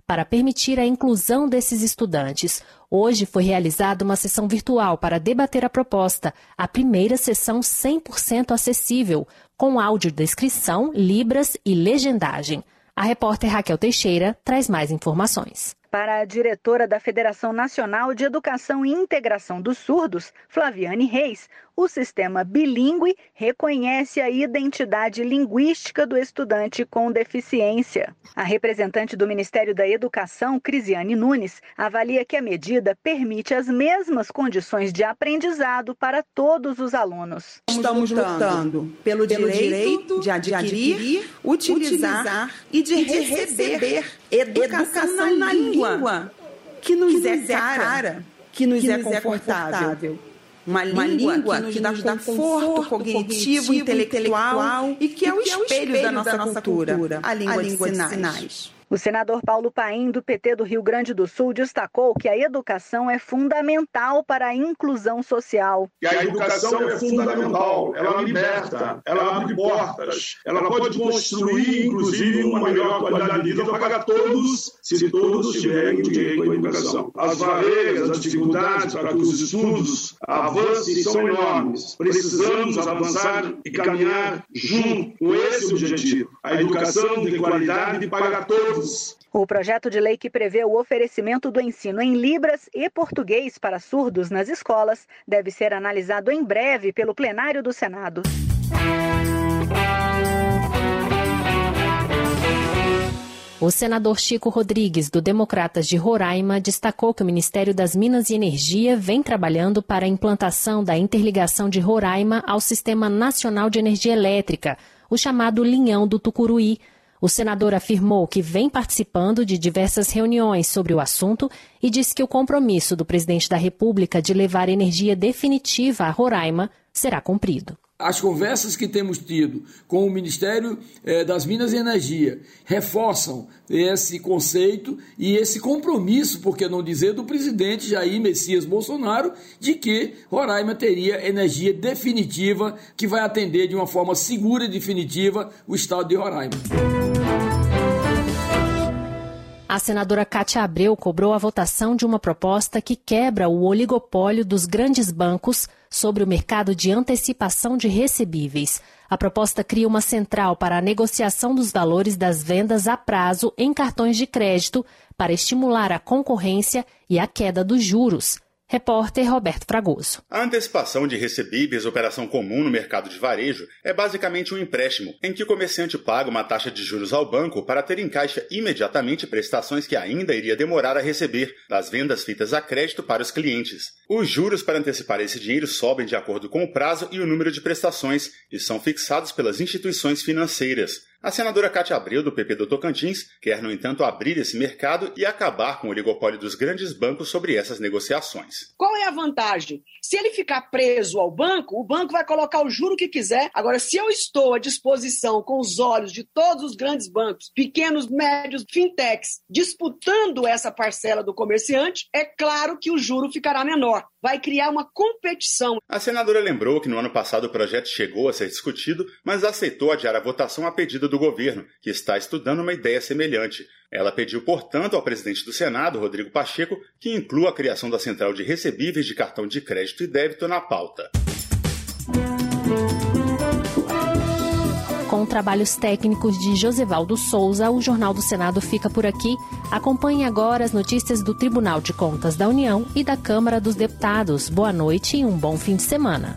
para permitir a inclusão desses estudantes. Hoje foi realizada uma sessão virtual para debater a proposta, a primeira sessão cem por cento acessível, com audiodescrição, libras e legendagem. A repórter Raquel Teixeira traz mais informações. Para a diretora da Federação Nacional de Educação e Integração dos Surdos, Flaviane Reis, o sistema bilíngue reconhece a identidade linguística do estudante com deficiência. A representante do Ministério da Educação, Crisiane Nunes, avalia que a medida permite as mesmas condições de aprendizado para todos os alunos. Estamos lutando pelo, pelo direito de adquirir, de adquirir utilizar, utilizar e de, e de receber, receber educação, educação na, na língua, língua que nos, que nos é cara, cara que nos, que é, nos confortável. é confortável. Uma, Uma língua, língua que nos, que nos dá conforto, conforto cognitivo, cognitivo intelectual, intelectual e que é o espelho, que é o espelho da, nossa da nossa cultura, cultura a língua, a língua de, sinais. de sinais. O senador Paulo Paim, do P T do Rio Grande do Sul, destacou que a educação é fundamental para a inclusão social. E a educação é fundamental, ela liberta, ela abre portas, ela pode construir, inclusive, uma melhor qualidade de vida para todos, se todos tiverem direito à educação. As barreiras, as dificuldades para que os estudos avancem são enormes. Precisamos avançar e caminhar junto com esse objetivo. A educação de qualidade para todos. O projeto de lei que prevê o oferecimento do ensino em Libras e português para surdos nas escolas deve ser analisado em breve pelo plenário do Senado. O senador Chico Rodrigues, do Democratas de Roraima, destacou que o Ministério das Minas e Energia vem trabalhando para a implantação da interligação de Roraima ao Sistema Nacional de Energia Elétrica, o chamado Linhão do Tucuruí. O senador afirmou que vem participando de diversas reuniões sobre o assunto e disse que o compromisso do presidente da República de levar energia definitiva a Roraima será cumprido. As conversas que temos tido com o Ministério eh, das Minas e Energia reforçam esse conceito e esse compromisso, por que não dizer, do presidente Jair Messias Bolsonaro, de que Roraima teria energia definitiva que vai atender de uma forma segura e definitiva o estado de Roraima. A senadora Cátia Abreu cobrou a votação de uma proposta que quebra o oligopólio dos grandes bancos sobre o mercado de antecipação de recebíveis. A proposta cria uma central para a negociação dos valores das vendas a prazo em cartões de crédito para estimular a concorrência e a queda dos juros. Repórter Roberto Fragoso. A antecipação de recebíveis, operação comum no mercado de varejo, é basicamente um empréstimo em que o comerciante paga uma taxa de juros ao banco para ter em caixa imediatamente prestações que ainda iria demorar a receber das vendas feitas a crédito para os clientes. Os juros para antecipar esse dinheiro sobem de acordo com o prazo e o número de prestações e são fixados pelas instituições financeiras. A senadora Cátia Abreu, do P P do Tocantins, quer, no entanto, abrir esse mercado e acabar com o oligopólio dos grandes bancos sobre essas negociações. Qual é a vantagem? Se ele ficar preso ao banco, o banco vai colocar o juro que quiser. Agora, se eu estou à disposição com os olhos de todos os grandes bancos, pequenos, médios, fintechs, disputando essa parcela do comerciante, é claro que o juro ficará menor. Vai criar uma competição. A senadora lembrou que no ano passado o projeto chegou a ser discutido, mas aceitou adiar a votação a pedido do governo, que está estudando uma ideia semelhante. Ela pediu, portanto, ao presidente do Senado, Rodrigo Pacheco, que inclua a criação da central de recebíveis de cartão de crédito e débito na pauta. Com trabalhos técnicos de Josevaldo Souza, o Jornal do Senado fica por aqui. Acompanhe agora as notícias do Tribunal de Contas da União e da Câmara dos Deputados. Boa noite e um bom fim de semana.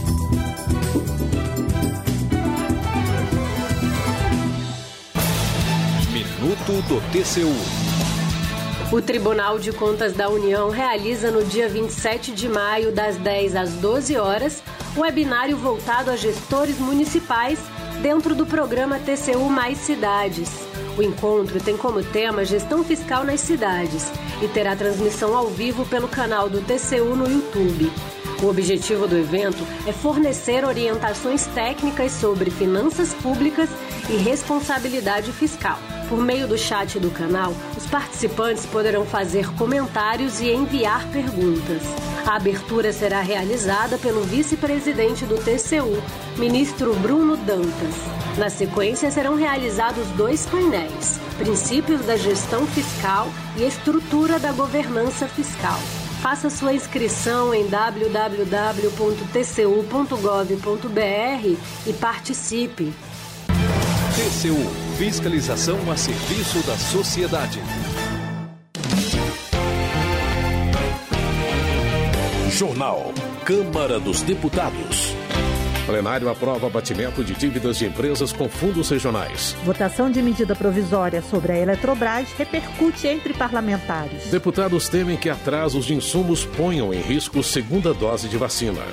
Minuto do T C U. O Tribunal de Contas da União realiza no dia vinte e sete de maio, das dez às doze horas, um webinário voltado a gestores municipais dentro do programa T C U Mais Cidades. O encontro tem como tema gestão fiscal nas cidades e terá transmissão ao vivo pelo canal do T C U no YouTube. O objetivo do evento é fornecer orientações técnicas sobre finanças públicas e responsabilidade fiscal. Por meio do chat do canal, os participantes poderão fazer comentários e enviar perguntas. A abertura será realizada pelo vice-presidente do T C U, ministro Bruno Dantas. Na sequência, serão realizados dois painéis: princípios da gestão fiscal e estrutura da governança fiscal. Faça sua inscrição em w w w ponto t c u ponto gov ponto b r e participe. T C U, fiscalização a serviço da sociedade. Jornal Câmara dos Deputados. Plenário aprova abatimento de dívidas de empresas com fundos regionais. Votação de medida provisória sobre a Eletrobras repercute entre parlamentares. Deputados temem que atrasos de insumos ponham em risco segunda dose de vacina.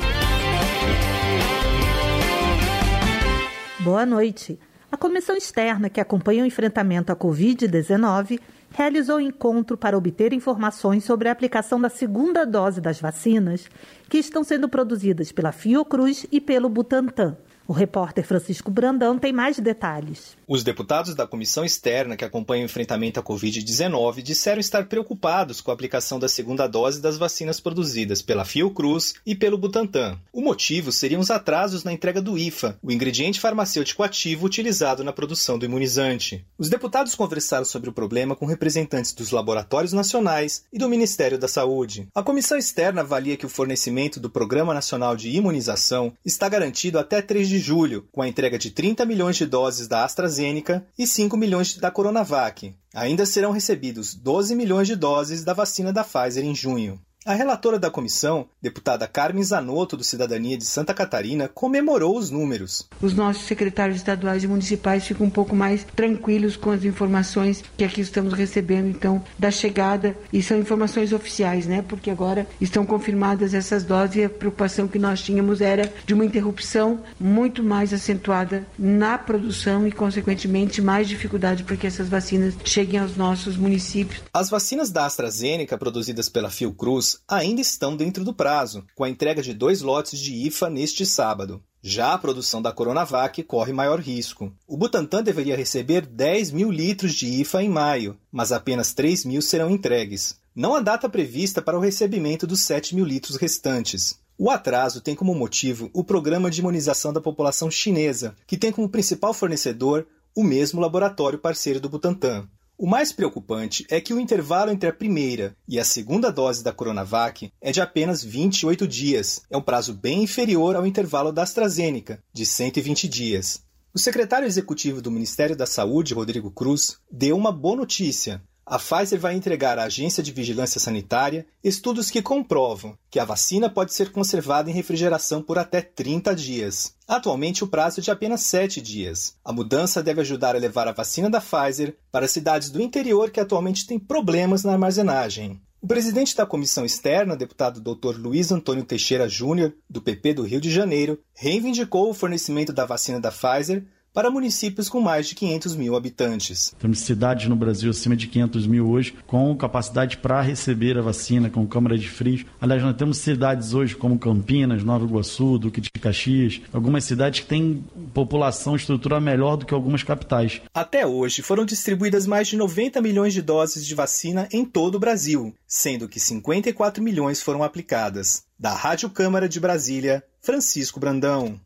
Boa noite. A comissão externa que acompanha o enfrentamento à covid dezenove realizou encontro para obter informações sobre a aplicação da segunda dose das vacinas que estão sendo produzidas pela Fiocruz e pelo Butantan. O repórter Francisco Brandão tem mais detalhes. Os deputados da comissão externa que acompanha o enfrentamento à covid dezenove disseram estar preocupados com a aplicação da segunda dose das vacinas produzidas pela Fiocruz e pelo Butantan. O motivo seriam os atrasos na entrega do I F A, o ingrediente farmacêutico ativo utilizado na produção do imunizante. Os deputados conversaram sobre o problema com representantes dos laboratórios nacionais e do Ministério da Saúde. A comissão externa avalia que o fornecimento do Programa Nacional de Imunização está garantido até três de julho, com a entrega de trinta milhões de doses da AstraZeneca e cinco milhões da Coronavac. Ainda serão recebidos doze milhões de doses da vacina da Pfizer em junho. A relatora da comissão, deputada Carmen Zanotto, do Cidadania de Santa Catarina, comemorou os números. Os nossos secretários estaduais e municipais ficam um pouco mais tranquilos com as informações que aqui estamos recebendo, então, da chegada, e são informações oficiais, né? Porque agora estão confirmadas essas doses e a preocupação que nós tínhamos era de uma interrupção muito mais acentuada na produção e, consequentemente, mais dificuldade para que essas vacinas cheguem aos nossos municípios. As vacinas da AstraZeneca, produzidas pela Fiocruz, ainda estão dentro do prazo, com a entrega de dois lotes de I F A neste sábado. Já a produção da Coronavac corre maior risco. O Butantan deveria receber dez mil litros de I F A em maio, mas apenas três mil serão entregues. Não há data prevista para o recebimento dos sete mil litros restantes. O atraso tem como motivo o Programa de Imunização da População Chinesa, que tem como principal fornecedor o mesmo laboratório parceiro do Butantan. O mais preocupante é que o intervalo entre a primeira e a segunda dose da Coronavac é de apenas vinte e oito dias. É um prazo bem inferior ao intervalo da AstraZeneca, de cento e vinte dias. O secretário executivo do Ministério da Saúde, Rodrigo Cruz, deu uma boa notícia. A Pfizer vai entregar à Agência de Vigilância Sanitária estudos que comprovam que a vacina pode ser conservada em refrigeração por até trinta dias. Atualmente, o prazo é de apenas sete dias. A mudança deve ajudar a levar a vacina da Pfizer para cidades do interior que atualmente têm problemas na armazenagem. O presidente da comissão externa, deputado doutor Luiz Antônio Teixeira Júnior, do P P do Rio de Janeiro, reivindicou o fornecimento da vacina da Pfizer para municípios com mais de quinhentos mil habitantes. Temos cidades no Brasil acima de quinhentos mil hoje, com capacidade para receber a vacina, com câmara de frio. Aliás, nós temos cidades hoje como Campinas, Nova Iguaçu, Duque de Caxias, algumas cidades que têm população estrutura melhor do que algumas capitais. Até hoje, foram distribuídas mais de noventa milhões de doses de vacina em todo o Brasil, sendo que cinquenta e quatro milhões foram aplicadas. Da Rádio Câmara de Brasília, Francisco Brandão.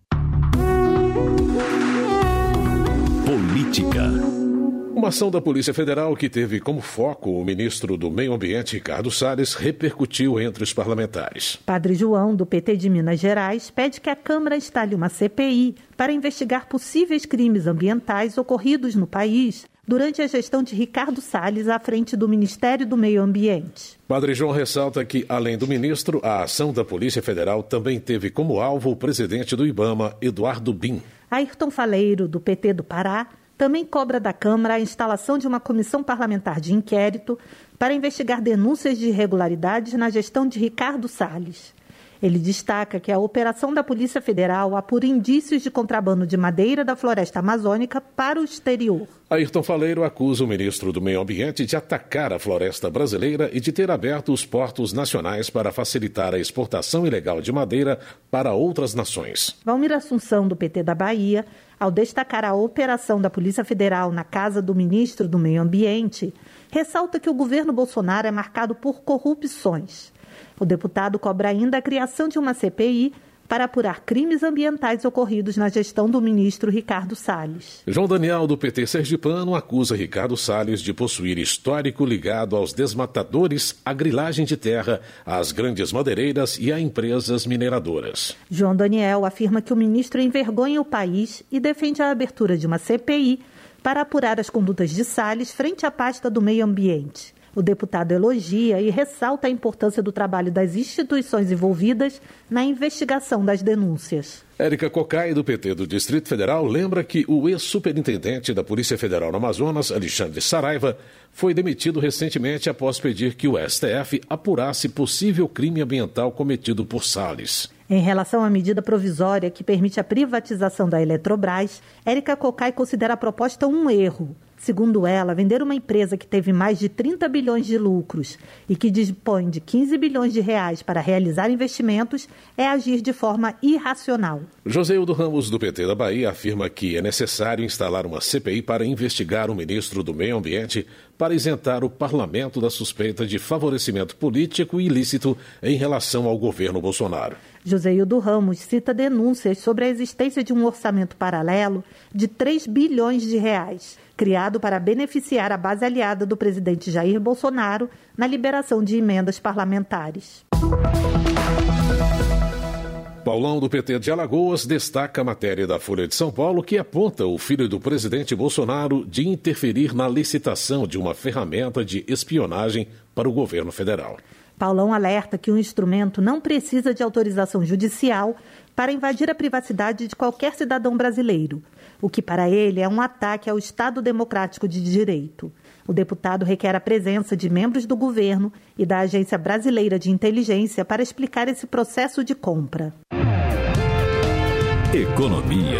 Política. Uma ação da Polícia Federal que teve como foco o ministro do Meio Ambiente, Ricardo Salles, repercutiu entre os parlamentares. Padre João, do P T de Minas Gerais, pede que a Câmara instale uma C P I para investigar possíveis crimes ambientais ocorridos no país durante a gestão de Ricardo Salles à frente do Ministério do Meio Ambiente. Padre João ressalta que, além do ministro, a ação da Polícia Federal também teve como alvo o presidente do IBAMA, Eduardo Bin. Ayrton Faleiro, do P T do Pará, também cobra da Câmara a instalação de uma comissão parlamentar de inquérito para investigar denúncias de irregularidades na gestão de Ricardo Salles. Ele destaca que a operação da Polícia Federal apura indícios de contrabando de madeira da floresta amazônica para o exterior. Ayrton Faleiro acusa o ministro do Meio Ambiente de atacar a floresta brasileira e de ter aberto os portos nacionais para facilitar a exportação ilegal de madeira para outras nações. Valmir Assunção, do P T da Bahia, ao destacar a operação da Polícia Federal na casa do ministro do Meio Ambiente, ressalta que o governo Bolsonaro é marcado por corrupções. O deputado cobra ainda a criação de uma C P I para apurar crimes ambientais ocorridos na gestão do ministro Ricardo Salles. João Daniel, do P T sergipano, acusa Ricardo Salles de possuir histórico ligado aos desmatadores, à grilagem de terra, às grandes madeireiras e a empresas mineradoras. João Daniel afirma que o ministro envergonha o país e defende a abertura de uma C P I para apurar as condutas de Salles frente à pasta do meio ambiente. O deputado elogia e ressalta a importância do trabalho das instituições envolvidas na investigação das denúncias. Érica Cocai, do P T do Distrito Federal, lembra que o ex-superintendente da Polícia Federal no Amazonas, Alexandre Saraiva, foi demitido recentemente após pedir que o S T F apurasse possível crime ambiental cometido por Salles. Em relação à medida provisória que permite a privatização da Eletrobras, Érica Cocai considera a proposta um erro. Segundo ela, vender uma empresa que teve mais de trinta bilhões de lucros e que dispõe de quinze bilhões de reais para realizar investimentos é agir de forma irracional. Joseildo Ramos, do P T da Bahia, afirma que é necessário instalar uma C P I para investigar o ministro do Meio Ambiente para isentar o parlamento da suspeita de favorecimento político e ilícito em relação ao governo Bolsonaro. Joseildo Ramos cita denúncias sobre a existência de um orçamento paralelo de três bilhões de reais, criado para beneficiar a base aliada do presidente Jair Bolsonaro na liberação de emendas parlamentares. Paulão, do P T de Alagoas, destaca a matéria da Folha de São Paulo que aponta o filho do presidente Bolsonaro de interferir na licitação de uma ferramenta de espionagem para o governo federal. Paulão alerta que o instrumento não precisa de autorização judicial para invadir a privacidade de qualquer cidadão brasileiro, o que para ele é um ataque ao Estado Democrático de Direito. O deputado requer a presença de membros do governo e da Agência Brasileira de Inteligência para explicar esse processo de compra. Economia.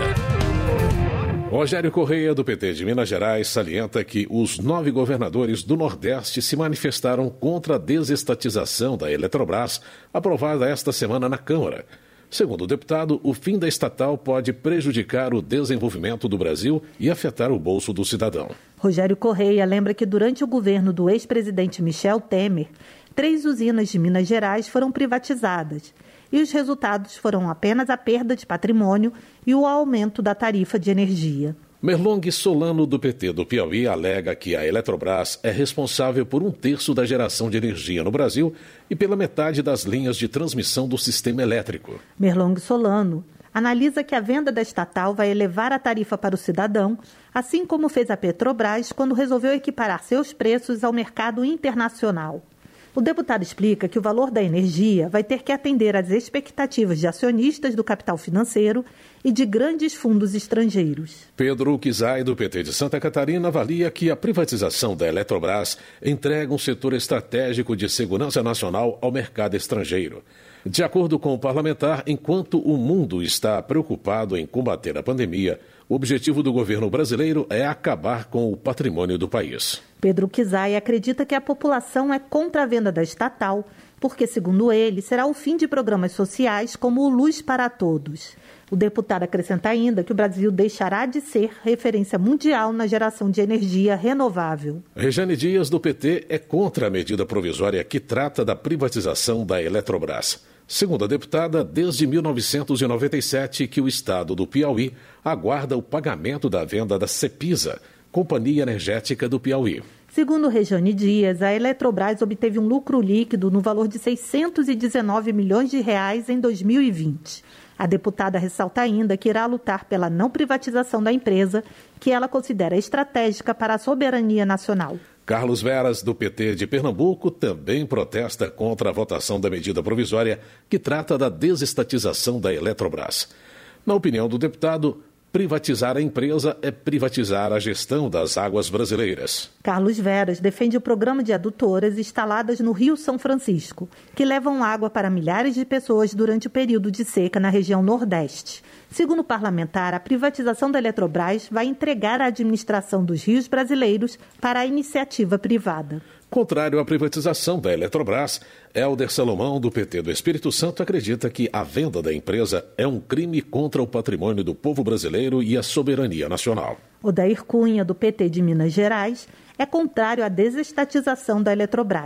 Rogério Correia, do P T de Minas Gerais, salienta que os nove governadores do Nordeste se manifestaram contra a desestatização da Eletrobras, aprovada esta semana na Câmara. Segundo o deputado, o fim da estatal pode prejudicar o desenvolvimento do Brasil e afetar o bolso do cidadão. Rogério Correia lembra que durante o governo do ex-presidente Michel Temer, três usinas de Minas Gerais foram privatizadas e os resultados foram apenas a perda de patrimônio e o aumento da tarifa de energia. Merlong Solano, do P T do Piauí, alega que a Eletrobras é responsável por um terço da geração de energia no Brasil e pela metade das linhas de transmissão do sistema elétrico. Merlong Solano analisa que a venda da estatal vai elevar a tarifa para o cidadão, assim como fez a Petrobras quando resolveu equiparar seus preços ao mercado internacional. O deputado explica que o valor da energia vai ter que atender às expectativas de acionistas do capital financeiro e de grandes fundos estrangeiros. Pedro Kizai, do P T de Santa Catarina, avalia que a privatização da Eletrobras entrega um setor estratégico de segurança nacional ao mercado estrangeiro. De acordo com o parlamentar, enquanto o mundo está preocupado em combater a pandemia, o objetivo do governo brasileiro é acabar com o patrimônio do país. Pedro Kizai acredita que a população é contra a venda da estatal, porque, segundo ele, será o fim de programas sociais como o Luz para Todos. O deputado acrescenta ainda que o Brasil deixará de ser referência mundial na geração de energia renovável. Rejane Dias, do P T, é contra a medida provisória que trata da privatização da Eletrobras. Segundo a deputada, desde mil novecentos e noventa e sete que o estado do Piauí aguarda o pagamento da venda da Cepisa, Companhia Energética do Piauí. Segundo Rejane Dias, a Eletrobras obteve um lucro líquido no valor de seiscentos e dezenove milhões de reais em dois mil e vinte. A deputada ressalta ainda que irá lutar pela não privatização da empresa, que ela considera estratégica para a soberania nacional. Carlos Veras, do P T de Pernambuco, também protesta contra a votação da medida provisória que trata da desestatização da Eletrobras. Na opinião do deputado, privatizar a empresa é privatizar a gestão das águas brasileiras. Carlos Veras defende o programa de adutoras instaladas no Rio São Francisco, que levam água para milhares de pessoas durante o período de seca na região Nordeste. Segundo o parlamentar, a privatização da Eletrobras vai entregar a administração dos rios brasileiros para a iniciativa privada. Contrário à privatização da Eletrobras, Hélder Salomão, do P T do Espírito Santo, acredita que a venda da empresa é um crime contra o patrimônio do povo brasileiro e a soberania nacional. Odair Cunha, do P T de Minas Gerais, é contrário à desestatização da Eletrobras.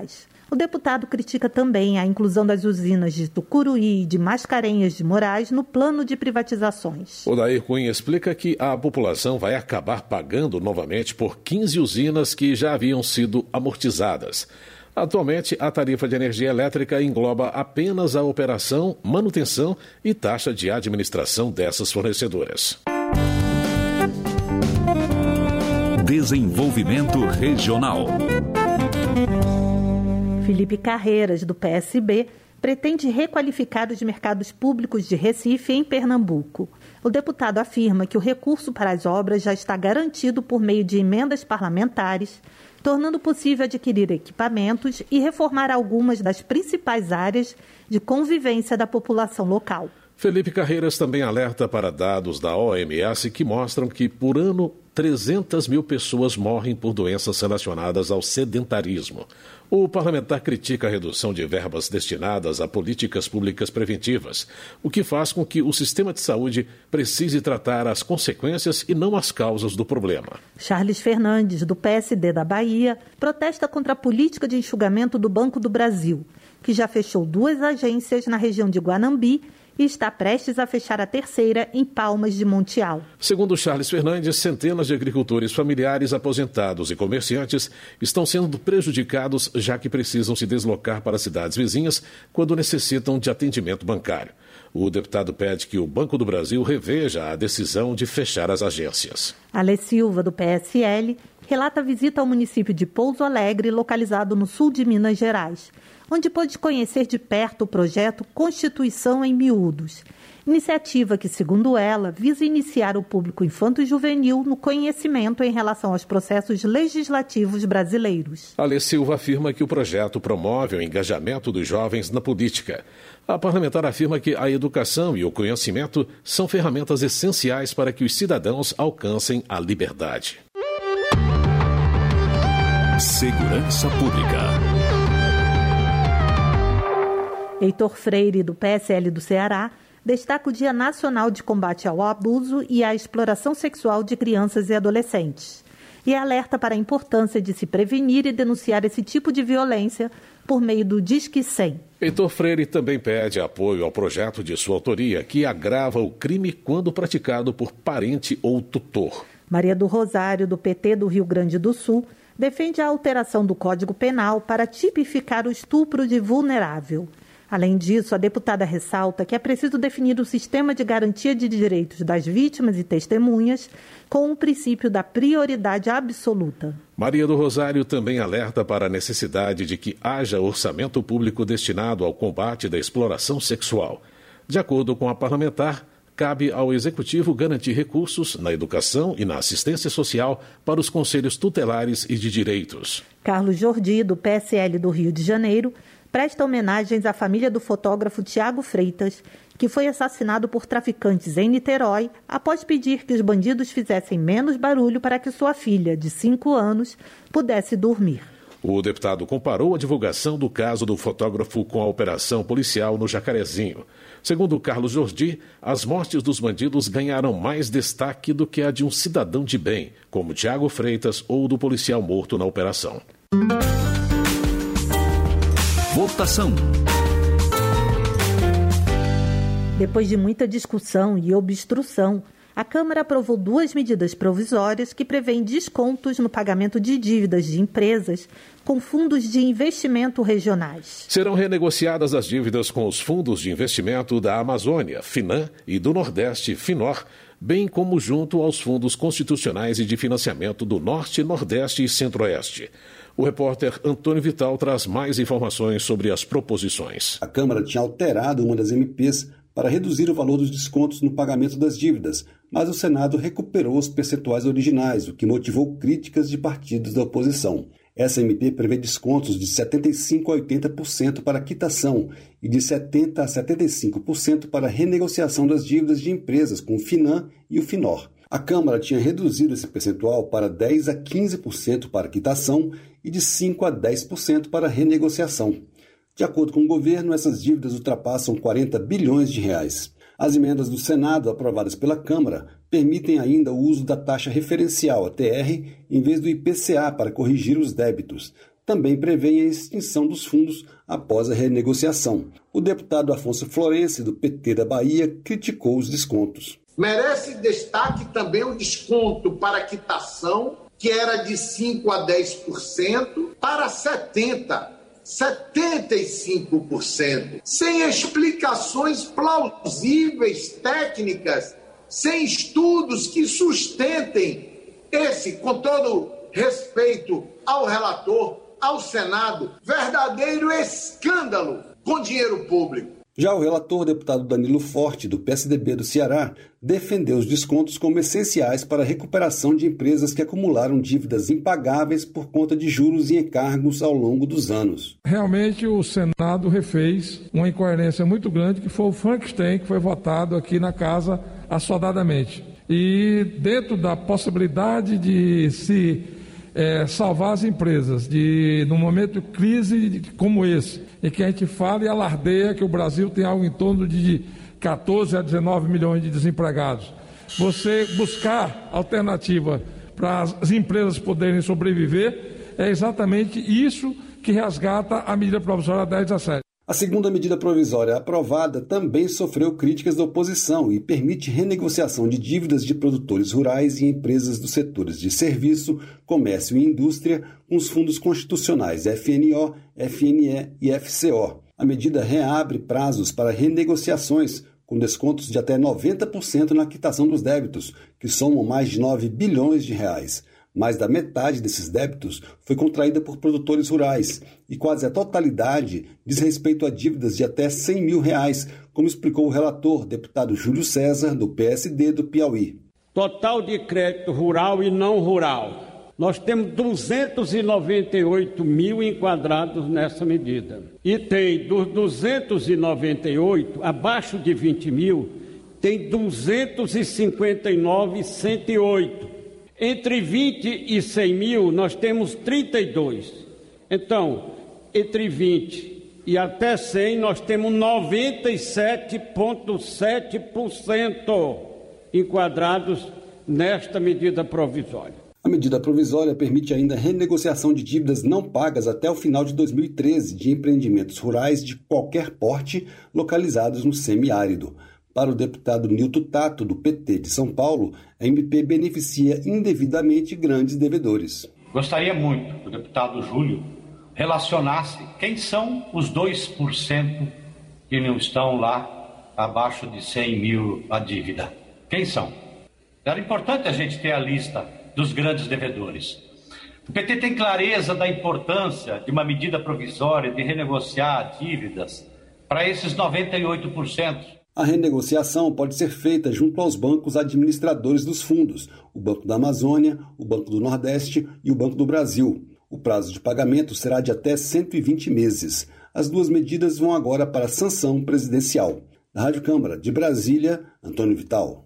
O deputado critica também a inclusão das usinas de Tucuruí e de Mascarenhas de Moraes no plano de privatizações. Odair Cunha explica que a população vai acabar pagando novamente por quinze usinas que já haviam sido amortizadas. Atualmente, a tarifa de energia elétrica engloba apenas a operação, manutenção e taxa de administração dessas fornecedoras. Desenvolvimento Regional. Felipe Carreiras, do P S B, pretende requalificar os mercados públicos de Recife em Pernambuco. O deputado afirma que o recurso para as obras já está garantido por meio de emendas parlamentares, tornando possível adquirir equipamentos e reformar algumas das principais áreas de convivência da população local. Felipe Carreiras também alerta para dados da O M S que mostram que, por ano, trezentas mil pessoas morrem por doenças relacionadas ao sedentarismo. O parlamentar critica a redução de verbas destinadas a políticas públicas preventivas, o que faz com que o sistema de saúde precise tratar as consequências e não as causas do problema. Charles Fernandes, do P S D da Bahia, protesta contra a política de enxugamento do Banco do Brasil, que já fechou duas agências na região de Guanambi e está prestes a fechar a terceira em Palmas de Montial. Segundo Charles Fernandes, centenas de agricultores familiares, aposentados e comerciantes estão sendo prejudicados, já que precisam se deslocar para cidades vizinhas quando necessitam de atendimento bancário. O deputado pede que o Banco do Brasil reveja a decisão de fechar as agências. Ale Silva, do P S L, relata a visita ao município de Pouso Alegre, localizado no sul de Minas Gerais, onde pôde conhecer de perto o projeto Constituição em Miúdos, iniciativa que, segundo ela, visa iniciar o público infanto-juvenil no conhecimento em relação aos processos legislativos brasileiros. Ale Silva afirma que o projeto promove o engajamento dos jovens na política. A parlamentar afirma que a educação e o conhecimento são ferramentas essenciais para que os cidadãos alcancem a liberdade. Segurança Pública. Heitor Freire, do P S L do Ceará, destaca o Dia Nacional de Combate ao Abuso e à Exploração Sexual de Crianças e Adolescentes e alerta para a importância de se prevenir e denunciar esse tipo de violência por meio do Disque cem. Heitor Freire também pede apoio ao projeto de sua autoria, que agrava o crime quando praticado por parente ou tutor. Maria do Rosário, do P T do Rio Grande do Sul, defende a alteração do Código Penal para tipificar o estupro de vulnerável. Além disso, a deputada ressalta que é preciso definir o sistema de garantia de direitos das vítimas e testemunhas com o princípio da prioridade absoluta. Maria do Rosário também alerta para a necessidade de que haja orçamento público destinado ao combate da exploração sexual. De acordo com a parlamentar, cabe ao Executivo garantir recursos na educação e na assistência social para os conselhos tutelares e de direitos. Carlos Jordi, do P S L do Rio de Janeiro, presta homenagens à família do fotógrafo Tiago Freitas, que foi assassinado por traficantes em Niterói após pedir que os bandidos fizessem menos barulho para que sua filha, de cinco anos, pudesse dormir. O deputado comparou a divulgação do caso do fotógrafo com a operação policial no Jacarezinho. Segundo Carlos Jordi, as mortes dos bandidos ganharam mais destaque do que a de um cidadão de bem, como Tiago Freitas ou do policial morto na operação. Votação. Depois de muita discussão e obstrução, a Câmara aprovou duas medidas provisórias que prevêem descontos no pagamento de dívidas de empresas com fundos de investimento regionais. Serão renegociadas as dívidas com os fundos de investimento da Amazônia, Finan, e do Nordeste, Finor, bem como junto aos fundos constitucionais e de financiamento do Norte, Nordeste e Centro-Oeste. O repórter Antônio Vital traz mais informações sobre as proposições. A Câmara tinha alterado uma das M Ps para reduzir o valor dos descontos no pagamento das dívidas, mas o Senado recuperou os percentuais originais, o que motivou críticas de partidos da oposição. Essa M P prevê descontos de setenta e cinco por cento a oitenta por cento para quitação e de setenta por cento a setenta e cinco por cento para renegociação das dívidas de empresas com o Finan e o Finor. A Câmara tinha reduzido esse percentual para dez por cento a quinze por cento para quitação e de cinco por cento a dez por cento para renegociação. De acordo com o governo, essas dívidas ultrapassam quarenta bilhões de reais. As emendas do Senado, aprovadas pela Câmara, permitem ainda o uso da taxa referencial, a T R, em vez do I P C A, para corrigir os débitos. também prevêem a extinção dos fundos após a renegociação. O deputado Afonso Florense, do P T da Bahia, criticou os descontos. Merece destaque também o desconto para quitação, que era de cinco por cento a dez por cento, para setenta por cento. setenta e cinco por cento, sem explicações plausíveis, técnicas, sem estudos que sustentem esse, com todo respeito ao relator, ao Senado, verdadeiro escândalo com dinheiro público. Já o relator, deputado Danilo Forte, do P S D B do Ceará, defendeu os descontos como essenciais para a recuperação de empresas que acumularam dívidas impagáveis por conta de juros e encargos ao longo dos anos. Realmente o Senado refez uma incoerência muito grande, que foi o Frankenstein, que foi votado aqui na casa assodadamente. E dentro da possibilidade de se é, salvar as empresas, de num momento de crise como esse, em que a gente fala e alardeia que o Brasil tem algo em torno de catorze a dezenove milhões de desempregados. Você buscar alternativa para as empresas poderem sobreviver é exatamente isso que resgata a medida provisória dez dezessete. A segunda medida provisória aprovada também sofreu críticas da oposição e permite renegociação de dívidas de produtores rurais e empresas dos setores de serviço, comércio e indústria com os fundos constitucionais F N O, F N E e F C O. A medida reabre prazos para renegociações, com descontos de até noventa por cento na quitação dos débitos, que somam mais de nove bilhões de reais. Mais da metade desses débitos foi contraída por produtores rurais e quase a totalidade diz respeito a dívidas de até cem mil reais, como explicou o relator, deputado Júlio César, do P S D do Piauí. Total de crédito rural e não rural. Nós temos duzentos e noventa e oito mil enquadrados nessa medida. E tem dos duzentos e noventa e oito, abaixo de vinte mil, tem duzentos e cinquenta e nove, cento e oito. Entre vinte e cem mil, nós temos trinta e dois. Então, entre vinte e até cem, nós temos noventa e sete vírgula sete por cento enquadrados nesta medida provisória. A medida provisória permite ainda a renegociação de dívidas não pagas até o final de dois mil e treze de empreendimentos rurais de qualquer porte localizados no semiárido. Para o deputado Nilton Tato, do P T de São Paulo, a M P beneficia indevidamente grandes devedores. Gostaria muito que o deputado Júlio relacionasse quem são os dois por cento que não estão lá abaixo de cem mil a dívida. Quem são? Era importante a gente ter a lista dos grandes devedores. O P T tem clareza da importância de uma medida provisória de renegociar dívidas para esses noventa e oito por cento. A renegociação pode ser feita junto aos bancos administradores dos fundos, o Banco da Amazônia, o Banco do Nordeste e o Banco do Brasil. O prazo de pagamento será de até cento e vinte meses. As duas medidas vão agora para a sanção presidencial. Da Rádio Câmara de Brasília, Antônio Vital.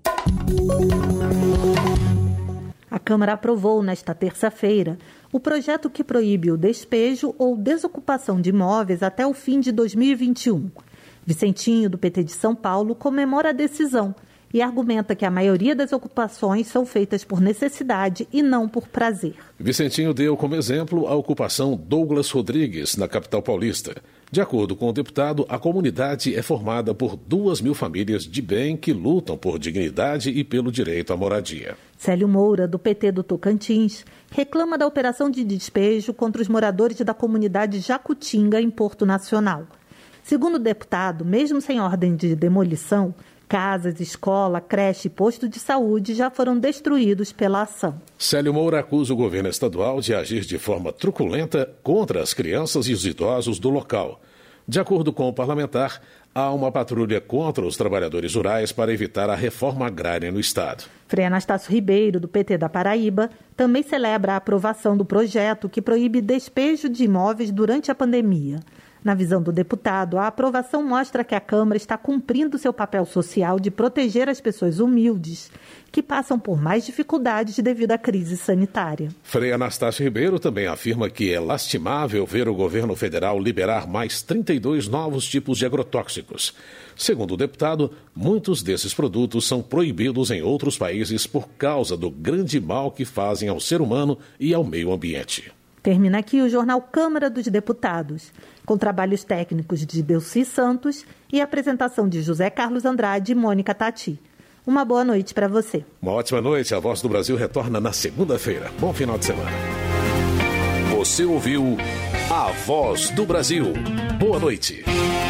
A Câmara aprovou nesta terça-feira o projeto que proíbe o despejo ou desocupação de imóveis até o fim de dois mil e vinte e um. Vicentinho, do P T de São Paulo, comemora a decisão e argumenta que a maioria das ocupações são feitas por necessidade e não por prazer. Vicentinho deu como exemplo a ocupação Douglas Rodrigues, na capital paulista. De acordo com o deputado, a comunidade é formada por duas mil famílias de bem que lutam por dignidade e pelo direito à moradia. Célio Moura, do P T do Tocantins, reclama da operação de despejo contra os moradores da comunidade Jacutinga, em Porto Nacional. Segundo o deputado, mesmo sem ordem de demolição, casas, escola, creche e posto de saúde já foram destruídos pela ação. Célio Moura acusa o governo estadual de agir de forma truculenta contra as crianças e os idosos do local. De acordo com o parlamentar, há uma patrulha contra os trabalhadores rurais para evitar a reforma agrária no estado. Frei Anastácio Ribeiro, do P T da Paraíba, também celebra a aprovação do projeto que proíbe despejo de imóveis durante a pandemia. Na visão do deputado, a aprovação mostra que a Câmara está cumprindo seu papel social de proteger as pessoas humildes, que passam por mais dificuldades devido à crise sanitária. Frei Anastácio Ribeiro também afirma que é lastimável ver o governo federal liberar mais trinta e dois novos tipos de agrotóxicos. Segundo o deputado, muitos desses produtos são proibidos em outros países por causa do grande mal que fazem ao ser humano e ao meio ambiente. Termina aqui o Jornal Câmara dos Deputados, com trabalhos técnicos de Belci Santos e apresentação de José Carlos Andrade e Mônica Tati. Uma boa noite para você. Uma ótima noite. A Voz do Brasil retorna na segunda-feira. Bom final de semana. Você ouviu A Voz do Brasil. Boa noite.